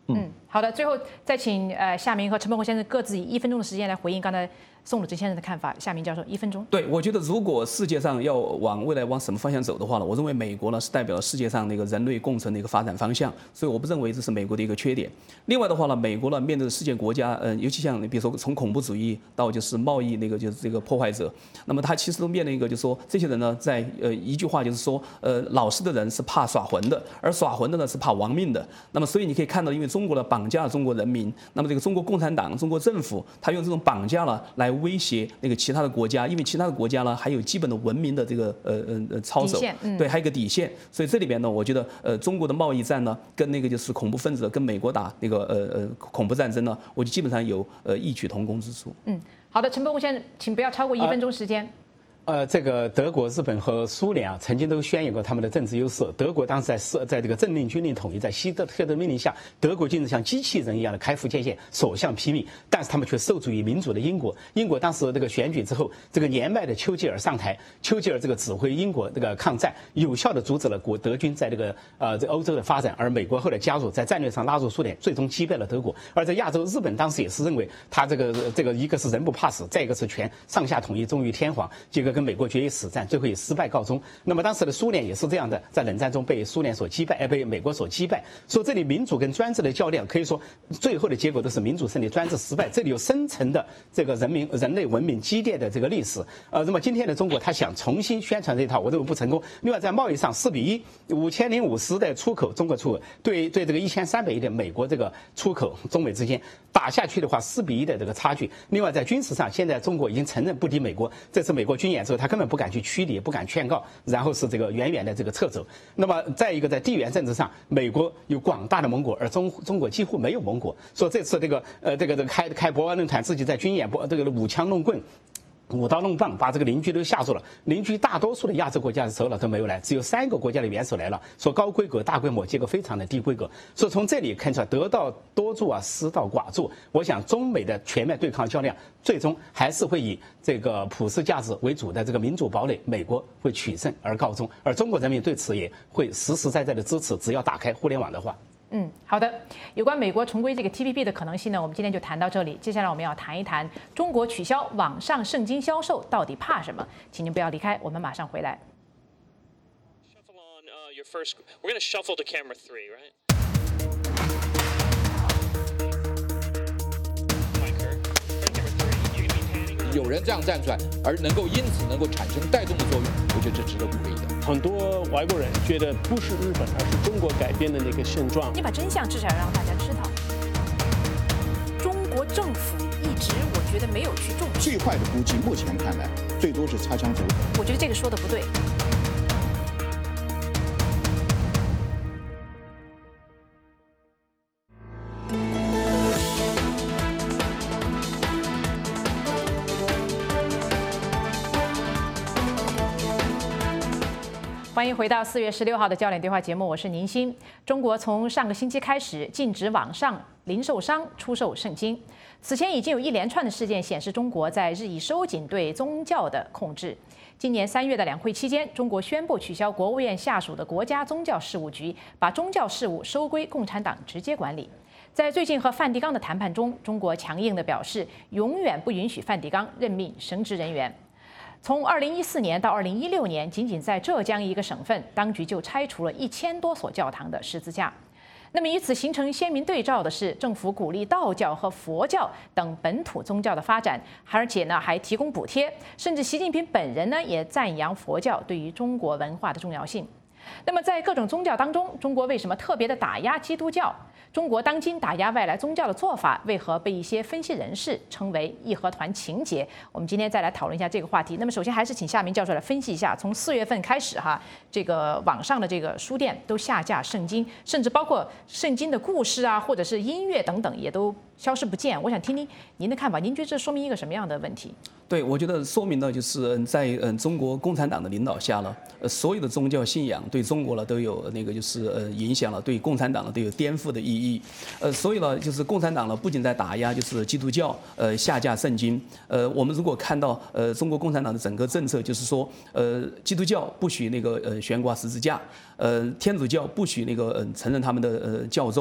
嗯，好的，最后再请呃夏明和陈伯宏先生各自以一分钟的时间来回应刚才宋鲁之先生的看法。夏明教授，一分钟。 对，我觉得如果世界上要往未来往什么方向走的话呢，我认为美国呢是代表世界上那个人类共存的一个发展方向，所以我不认为这是美国的一个缺点。另外的话呢，美国呢面对世界国家，嗯、呃，尤其像比如说从恐怖主义到就是贸易那个就是这个破坏者，那么他其实都面临一个就是说这些人呢在呃一句话就是说呃老实的人是怕耍混的，而耍混的呢是怕亡命的。那么所以你可以看到，因为中国呢绑架了中国人民，那么这个中国共产党、中国政府，他用这种绑架了来威胁那个其他的国家，因为其他的国家呢还有基本的文明的这个呃呃呃操守， 嗯、 对，还有一个底线。所以这里边呢，我觉得呃中国的贸易战呢，跟那个就是恐怖分子跟美国打那个呃呃恐怖战争呢，我就基本上有呃异曲同工之处。 嗯，好的，陈伯宏先生，请不要超过一分钟时间。 呃，这个德国、日本和苏联啊，曾经都宣扬过他们的政治优势。德国当时在是在这个政令军令统一，在希特勒的命令下，德国竟是像机器人一样的开赴前线，所向披靡。但是他们却受助于民主的英国。英国当时这个选举之后，这个年迈的丘吉尔上台，丘吉尔这个指挥英国这个抗战，有效的阻止了国德军在这个呃这欧洲的发展。而美国后来加入，在战略上拉入苏联，最终击败了德国。而在亚洲，日本当时也是认为他这个这个一个是人不怕死，再一个是权上下统一忠于天皇，这个跟美国决一死战，最后以失败告终。那么当时的苏联也是这样的，在冷战中被苏联所击败，哎，被美国所击败。说这里民主跟专制的较量，可以说最后的结果都是民主胜利，专制失败。这里有深层的这个人民人类文明激烈的这个历史。呃，那么今天的中国，他想重新宣传这一套，我认为不成功。另外在贸易上四比一，五千零五十的出口，中国出口对对这个一千三百亿的美国这个出口，中美之间打下去的话，四比一的这个差距。另外在军事上，现在中国已经承认不敌美国，这次美国军演之后，他根本不不敢去驱离，不敢劝告，然后是这个远远的这个撤走。那么再一个，在地缘政治上，美国有广大的盟国，而中中国几乎没有盟国。说这次这个呃这个这个开开博鳌论坛，自己在军演博这个舞枪弄棍。舞刀弄棒，把这个邻居都吓住了。邻居大多数的亚洲国家的首脑都没有来，只有三个国家的元首来了，说高规格、大规模，结果非常的低规格。所以从这里看出来，得道多助啊，失道寡助。我想中美的全面对抗较量，最终还是会以这个普世价值为主的这个民主堡垒，美国会取胜而告终，而中国人民对此也会实实在在的支持。只要打开互联网的话。 嗯，好的。有关美国重归这个 T P P 的可能性呢，我们今天就谈到这里。接下来我们要谈一谈中国取消网上圣经销售到底怕什么？请您不要离开，我们马上回来。 Shuffle on uh, your first. We're going to shuffle to camera three, right? Camera three. You're going to be panning. 有人这样站出来，而能够因此能够产生带动的作用，我觉得这值得鼓励的。 很多外国人觉得不是日本，而是中国改变的那个现状。 你把真相至少要让大家知道。中国政府一直我觉得没有去重视。 最坏的估计，目前看来最多是擦枪走火。 我觉得这个说的不对。欢迎回到四月十六号的焦点对话节目，我是宁鑫。中国从上个星期开始禁止网上零售商出售圣经。此前已经有一连串的事件显示，中国在日益收紧对宗教的控制。今年三月的两会期间，中国宣布取消国务院下属的国家宗教事务局，把宗教事务收归共产党直接管理。在最近和梵蒂冈的谈判中，中国强硬地表示，永远不允许梵蒂冈任命神职人员。从二零一四年到二零一六年，仅仅在浙江一个省份，当局就拆除了一千多所教堂的十字架。那么与此形成鲜明对照的是，政府鼓励道教和佛教等本土宗教的发展，而且呢还提供补贴，甚至习近平本人呢也赞扬佛教对于中国文化的重要性。那么在各种宗教当中，中国为什么特别的打压基督教？中国当今打压外来宗教的做法，为何被一些分析人士称为义和团情节？我们今天再来讨论一下这个话题。那么首先还是请夏明教授来分析一下，从四月份开始哈，这个网上的这个书店都下架圣经，甚至包括圣经的故事啊，或者是音乐等等，也都消失不见。我想听听您的看法，您觉得这说明一个什么样的问题？ 对，我觉得说明呢，就是在嗯中国共产党的领导下呢，呃所有的宗教信仰对中国呢都有那个就是呃影响了，对共产党呢都有颠覆的意义，呃所以呢就是共产党呢不仅在打压就是基督教，呃下架圣经，呃我们如果看到呃中国共产党的整个政策就是说，呃基督教不许那个呃悬挂十字架，呃天主教不许那个呃承认他们的呃教宗。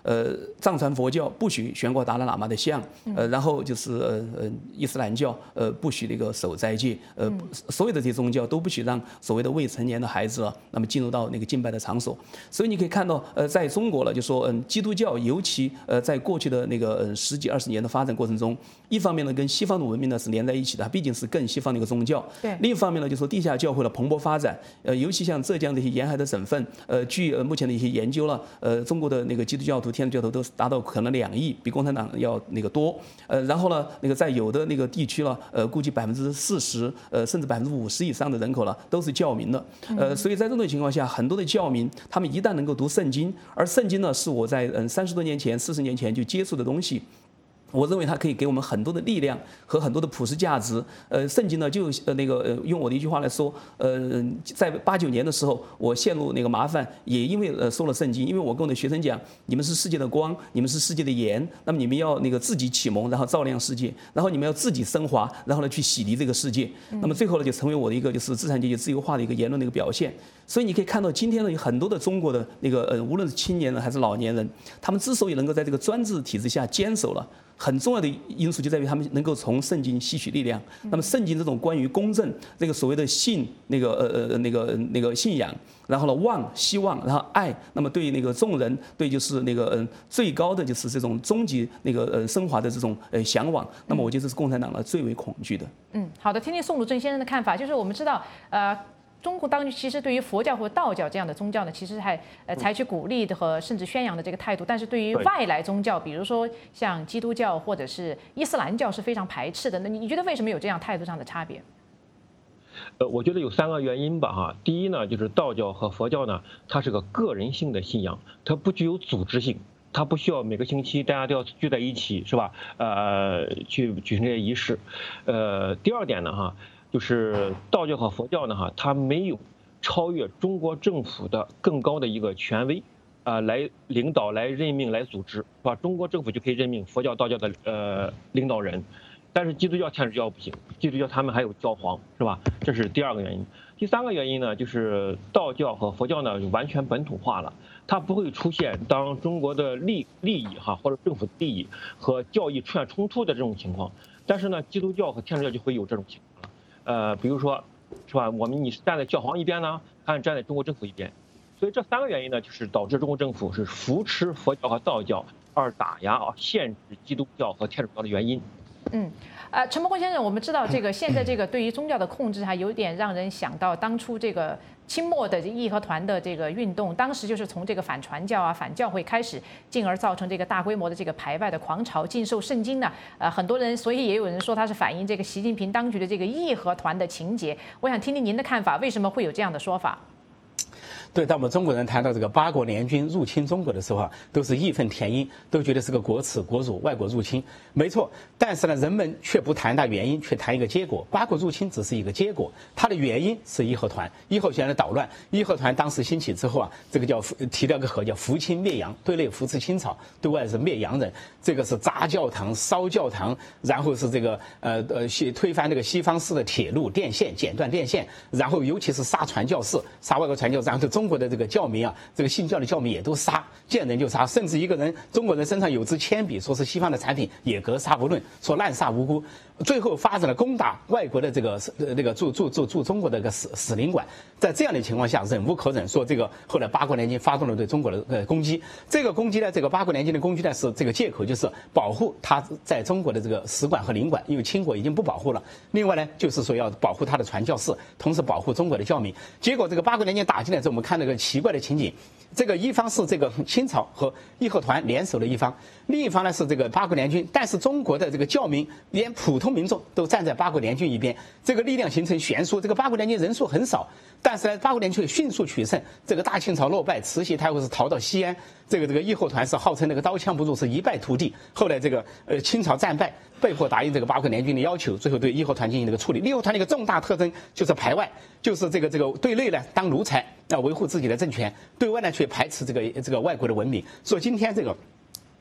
呃，藏传佛教不许悬挂达赖喇嘛的像，呃，然后就是呃呃伊斯兰教呃不许那个守斋戒，呃，所有的这些宗教都不许让所谓的未成年的孩子啊，那么进入到那个敬拜的场所。所以你可以看到，呃，在中国了，就说嗯，基督教尤其呃在过去的那个呃十几二十年的发展过程中，一方面呢跟西方的文明呢是连在一起的，它毕竟是更西方的一个宗教。 对。 另一方面呢，就说地下教会的蓬勃发展，呃，尤其像浙江的一些沿海的省份，呃，据呃目前的一些研究了，呃，中国的那个基督教徒、天主教徒都达到可能两亿，比共产党要那个多。呃，然后呢，那个在有的那个地区了，呃，估计百分之四十，呃，甚至百分之五十以上的人口了都是教民的。呃，所以在这种情况下，很多的教民他们一旦能够读圣经，而圣经呢是我在嗯三十多年前、四十年前就接触的东西。我认为它可以给我们很多的力量和很多的普世价值。呃，圣经呢，就呃那个呃，用我的一句话来说，呃，在八九年的时候，我陷入那个麻烦，也因为呃收了圣经，因为我跟我的学生讲，你们是世界的光，你们是世界的盐，那么你们要那个自己启蒙，然后照亮世界，然后你们要自己升华，然后呢去洗涤这个世界，那么最后呢就成为我的一个就是资产阶级自由化的一个言论的一个表现。所以你可以看到，今天呢有很多的中国的那个呃，无论是青年人还是老年人，他们之所以能够在这个专制体制下坚守了。很重要的因素就在于他们能够从圣经吸取力量。那么圣经这种关于公正这个所谓的信那个呃呃那个那个信仰，然后呢望希望，然后爱，那么对那个众人对就是那个嗯最高的就是这种终极那个呃升华的这种呃向往。那么我觉得这是共产党呢最为恐惧的。 嗯，好的，听听宋鲁正先生的看法，就是我们知道呃。中国当局其实对于佛教或道教这样的宗教呢，其实还呃采取鼓励的和甚至宣扬的这个态度，但是对于外来宗教，比如说像基督教或者是伊斯兰教是非常排斥的。那你觉得为什么有这样态度上的差别？ 呃，我觉得有三个原因吧，哈。第一呢，就是道教和佛教呢，它是个个人性的信仰，它不具有组织性。它不需要每个星期大家都要聚在一起，是吧？呃，去举行这些仪式。呃，第二点呢，哈。就是道教和佛教呢，哈，它没有超越中国政府的更高的一个权威，啊、呃，来领导、来任命、来组织，是吧？中国政府就可以任命佛教、道教的呃领导人，但是基督教、天主教不行，基督教他们还有教皇，是吧？这是第二个原因。第三个原因呢，就是道教和佛教呢完全本土化了，它不会出现当中国的利利益哈或者政府利益和教义出现冲突的这种情况，但是呢，基督教和天主教就会有这种情况。呃，比如说，是吧？我们你是站在教皇一边呢，还是站在中国政府一边？所以这三个原因呢，就是导致中国政府是扶持佛教和道教，而打压啊、限制基督教和天主教的原因。 嗯，呃，陈伯宏先生，我们知道这个现在这个对于宗教的控制，还有点让人想到当初这个清末的义和团的这个运动，当时就是从这个反传教啊、反教会开始，进而造成这个大规模的这个排外的狂潮，禁售圣经呢。呃，很多人，所以也有人说它是反映这个习近平当局的这个义和团的情节。我想听听您的看法，为什么会有这样的说法？ 对，当我们中国人谈到这个八国联军入侵中国的时候啊，都是义愤填膺，都觉得是个国耻、国辱、外国入侵，没错。但是呢，人们却不谈它原因，却谈一个结果。八国入侵只是一个结果，它的原因是义和团。义和团的捣乱，义和团当时兴起之后啊，这个叫提了个和叫扶清灭洋，对内扶持清朝，对外是灭洋人。这个是砸教堂、烧教堂，然后是这个呃呃推翻这个西方式的铁路、电线，剪断电线，然后尤其是杀传教士、杀外国传教士，然后中国的这个教民啊，这个信教的教民也都杀，见人就杀，甚至一个人中国人身上有支铅笔，说是西方的产品，也格杀不论，说滥杀无辜，最后发展了攻打外国的这个呃那个驻驻驻驻中国的一个使使领馆，在这样的情况下忍无可忍，说这个后来八国联军发动了对中国的呃攻击，这个攻击呢，这个八国联军的攻击呢是这个借口就是保护他在中国的这个使馆和领馆，因为清国已经不保护了，另外呢就是说要保护他的传教士，同时保护中国的教民，结果这个八国联军打进来之后，我们看那个奇怪的情景，这个一方是这个清朝和义和团联手的一方，另一方呢是这个八国联军，但是中国的这个教民连普通民众都站在八国联军一边，这个力量形成悬殊，这个八国联军人数很少，但是呢八国联军迅速取胜，这个大清朝落败，慈禧太后是逃到西安，这个这个义和团是号称那个刀枪不入，是一败涂地，后来这个呃清朝战败，被迫答应这个八国联军的要求，最后对义和团进行这个处理。义和团的一个重大特征就是排外，就是这个这个对内呢当奴才，要维护自己的政权，对外呢却排斥这个这个外国的文明。所以今天这个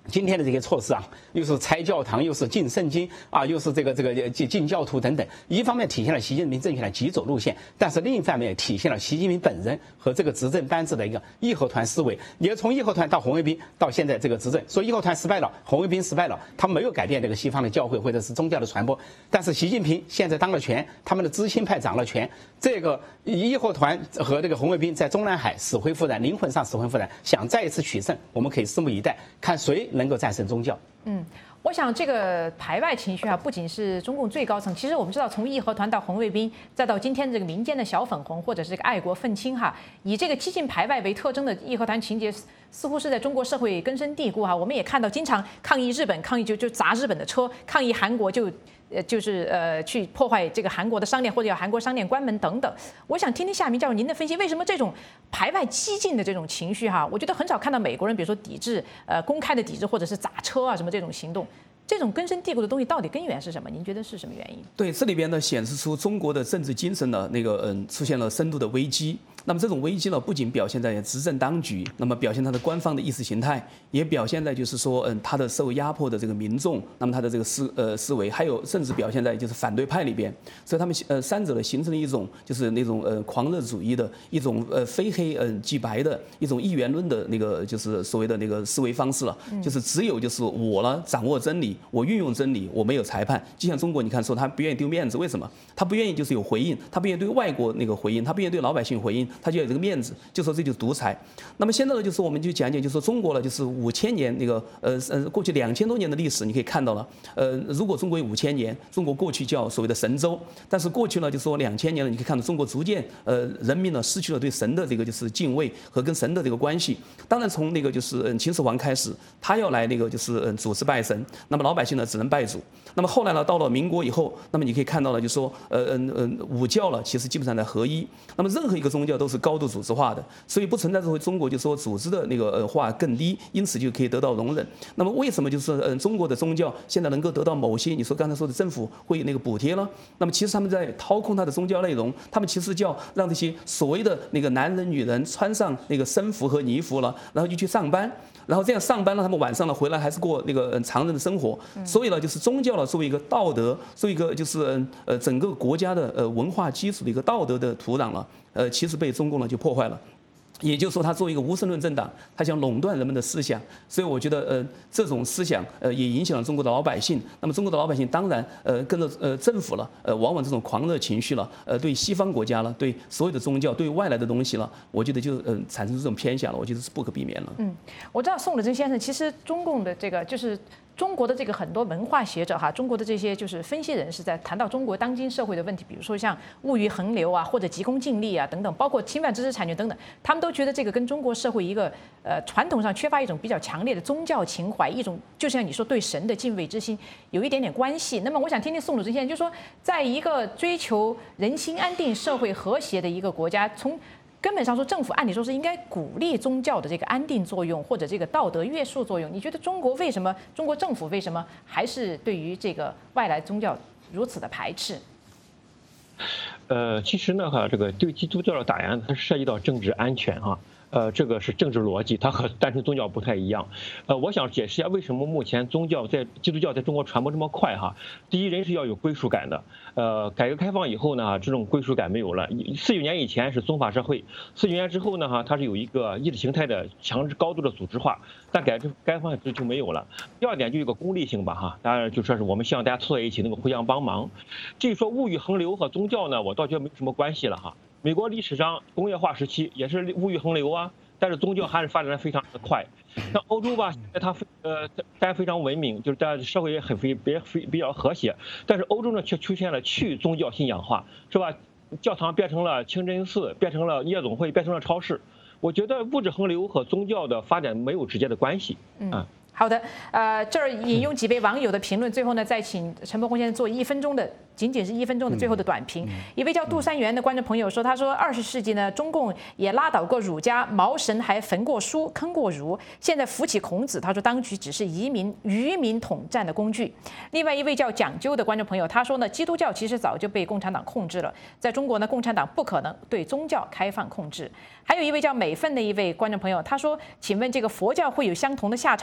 今天的这些措施啊，又是拆教堂，又是禁圣经啊，又是这个这个禁禁教徒等等。一方面体现了习近平政权的极左路线，但是另一方面也体现了习近平本人和这个执政班子的一个义和团思维。你要从义和团到红卫兵，到现在这个执政，说义和团失败了，红卫兵失败了，他们没有改变这个西方的教会或者是宗教的传播。但是习近平现在当了权，他们的知青派掌了权，这个义和团和这个红卫兵在中南海死灰复燃，灵魂上死灰复燃，想再一次取胜，我们可以拭目以待，看谁能够战胜宗教。 嗯，我想这个排外情绪啊，不仅是中共最高层，其实我们知道，从义和团到红卫兵，再到今天这个民间的小粉红或者是这个爱国愤青哈，以这个激进排外为特征的义和团情节，似乎是在中国社会根深蒂固哈。我们也看到，经常抗议日本，抗议就就砸日本的车，抗议韩国就。呃，就是呃，去破坏这个韩国的商店，或者要韩国商店关门等等。我想听听夏明教授您的分析，为什么这种排外激进的这种情绪哈，我觉得很少看到美国人，比如说抵制呃公开的抵制，或者是砸车啊什么这种行动。这种根深蒂固的东西到底根源是什么？您觉得是什么原因？ 对，这里边呢显示出中国的政治精神呢那个嗯出现了深度的危机。那么这种危机呢，不仅表现在执政当局，那么表现它的官方的意识形态，也表现在就是说嗯他的受压迫的这个民众，那么他的这个思呃思维，还有甚至表现在就是反对派里边。所以他们呃三者呢形成了一种就是那种呃狂热主义的一种呃非黑嗯即白的一种一元论的那个就是所谓的那个思维方式了，就是只有就是我呢掌握真理。我运用真理，我没有裁判。就像中国，你看说他不愿意丢面子，为什么？他不愿意就是有回应，他不愿意对外国那个回应，他不愿意对老百姓回应，他就有这个面子，就说这就是独裁。那么现在呢，就是我们就讲讲，就是说中国了，就是五千年那个呃呃过去两千多年的历史，你可以看到了，呃，如果中国有五千年，中国过去叫所谓的神州，但是过去呢，就说两千年了，你可以看到中国逐渐呃人民呢失去了对神的这个就是敬畏和跟神的这个关系。当然从那个就是嗯秦始皇开始，他要来那个就是嗯主持拜神，那么老百姓呢只能拜主。那么后来呢，到了民国以后，那么你可以看到了，就说呃嗯嗯五教了，其实基本上在合一。那么任何一个宗教都是高度组织化的，所以不存在说中国就说组织的那个呃化更低，因此就可以得到容忍。那么为什么就是嗯中国的宗教现在能够得到某些你说刚才说的政府会有那个补贴呢？那么其实他们在掏空他的宗教内容，他们其实叫让这些所谓的那个男人女人穿上那个僧服和尼服了，然后就去上班。然后这样上班了，他们晚上了回来还是过那个常人的生活，所以呢，就是宗教呢作为一个道德，作为一个就是呃整个国家的呃文化基础的一个道德的土壤了，呃，其实被中共呢就破坏了。也就是说，他作为一个无神论政党，他想垄断人们的思想，所以我觉得，呃，这种思想，呃，也影响了中国的老百姓。那么，中国的老百姓当然，呃，跟着呃政府了，呃，往往这种狂热情绪了，呃，对西方国家了，对所有的宗教，对外来的东西了，我觉得就呃产生这种偏向了，我觉得是不可避免了。 嗯，我知道宋子真先生，其实中共的这个就是。中国的这个很多文化学者哈，中国的这些就是分析人士在谈到中国当今社会的问题，比如说像物欲横流啊，或者急功近利啊等等，包括侵犯知识产权等等，他们都觉得这个跟中国社会一个呃传统上缺乏一种比较强烈的宗教情怀，一种就像你说对神的敬畏之心有一点点关系。那么我想听听宋主任先生，就是说，在一个追求人心安定、社会和谐的一个国家，从根本上说，政府按理说是应该鼓励宗教的这个安定作用或者这个道德约束作用。你觉得中国为什么，中国政府为什么还是对于这个外来宗教如此的排斥？ 呃，其实呢，哈，这个对基督教的打压，它涉及到政治安全哈。呃，这个是政治逻辑，它和单纯宗教不太一样。呃，我想解释一下为什么目前宗教在基督教在中国传播这么快哈。第一，人是要有归属感的。呃，改革开放以后呢，这种归属感没有了。四九年以前是宗法社会，四九年之后呢，哈，它是有一个意识形态的强制高度的组织化，但改革开放之后就没有了。第二点就有个功利性吧哈，当然就说是我们希望大家凑在一起能够互相帮忙。至于说物欲横流和宗教呢，我倒觉得没什么关系了哈。美国历史上工业化时期也是物欲横流啊，但是宗教还是发展的非常的快。像欧洲吧，它呃大家非常文明，就是大家社会也很非比比比较和谐，但是欧洲呢却出现了去宗教信仰化，是吧？教堂变成了清真寺，变成了夜总会，变成了超市。我觉得物质横流和宗教的发展没有直接的关系。嗯。 好的，呃，这儿引用几位网友的评论，最后呢，再请陈伯宏先生做一分钟的，仅仅是一分钟的最后的短评。一位叫杜三元的观众朋友说，他说二十世纪呢，中共也拉倒过儒家，毛神还焚过书，坑过儒，现在扶起孔子，他说当局只是移民愚民统战的工具。另外一位叫讲究的观众朋友，他说呢，基督教其实早就被共产党控制了，在中国呢，共产党不可能对宗教开放控制。还有一位叫美分的一位观众朋友，他说，请问这个佛教会有相同的下场吗？他说。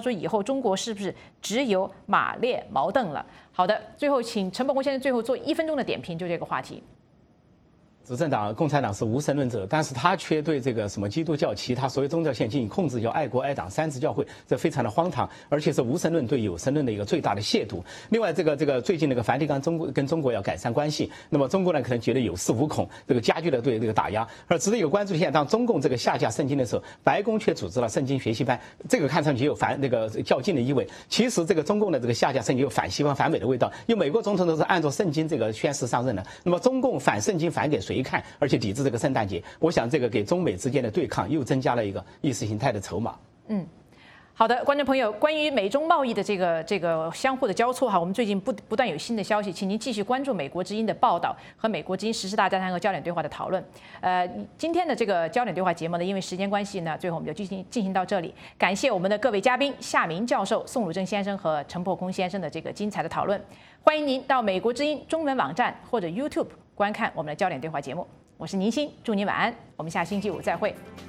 说以后中国是不是只有马列毛邓了？好的，最后请陈伯宏先生最后做一分钟的点评，就这个话题。 执政党共产党是无神论者，但是他却对这个什么基督教、其他所有宗教线进行控制，叫爱国爱党三自教会，这非常的荒唐，而且是无神论对有神论的一个最大的亵渎。另外，这个这个最近那个梵蒂冈中国跟中国要改善关系，那么中国呢可能觉得有恃无恐，这个加剧了对这个打压。而值得有关注的现，当中共这个下架圣经的时候，白宫却组织了圣经学习班，这个看上去有反那个较劲的意味。其实这个中共的这个下架圣经有反西方反美的味道，因为美国总统都是按照圣经这个宣誓上任的，那么中共反圣经反给谁看？而且抵制这个圣诞节，我想这个给中美之间的对抗又增加了一个意识形态的筹码。 嗯。好的，观众朋友，关于美中贸易的这个这个相互的交错哈，我们最近不不断有新的消息，请您继续关注美国之音的报道和美国之音时事大家谈和焦点对话的讨论。呃，今天的这个焦点对话节目呢，因为时间关系呢，最后我们就进行进行到这里。感谢我们的各位嘉宾夏明教授、宋鲁正先生和陈破空先生的这个精彩的讨论。欢迎您到美国之音中文网站或者 YouTube 观看我们的焦点对话节目。我是宁鑫，祝您晚安，我们下星期五再会。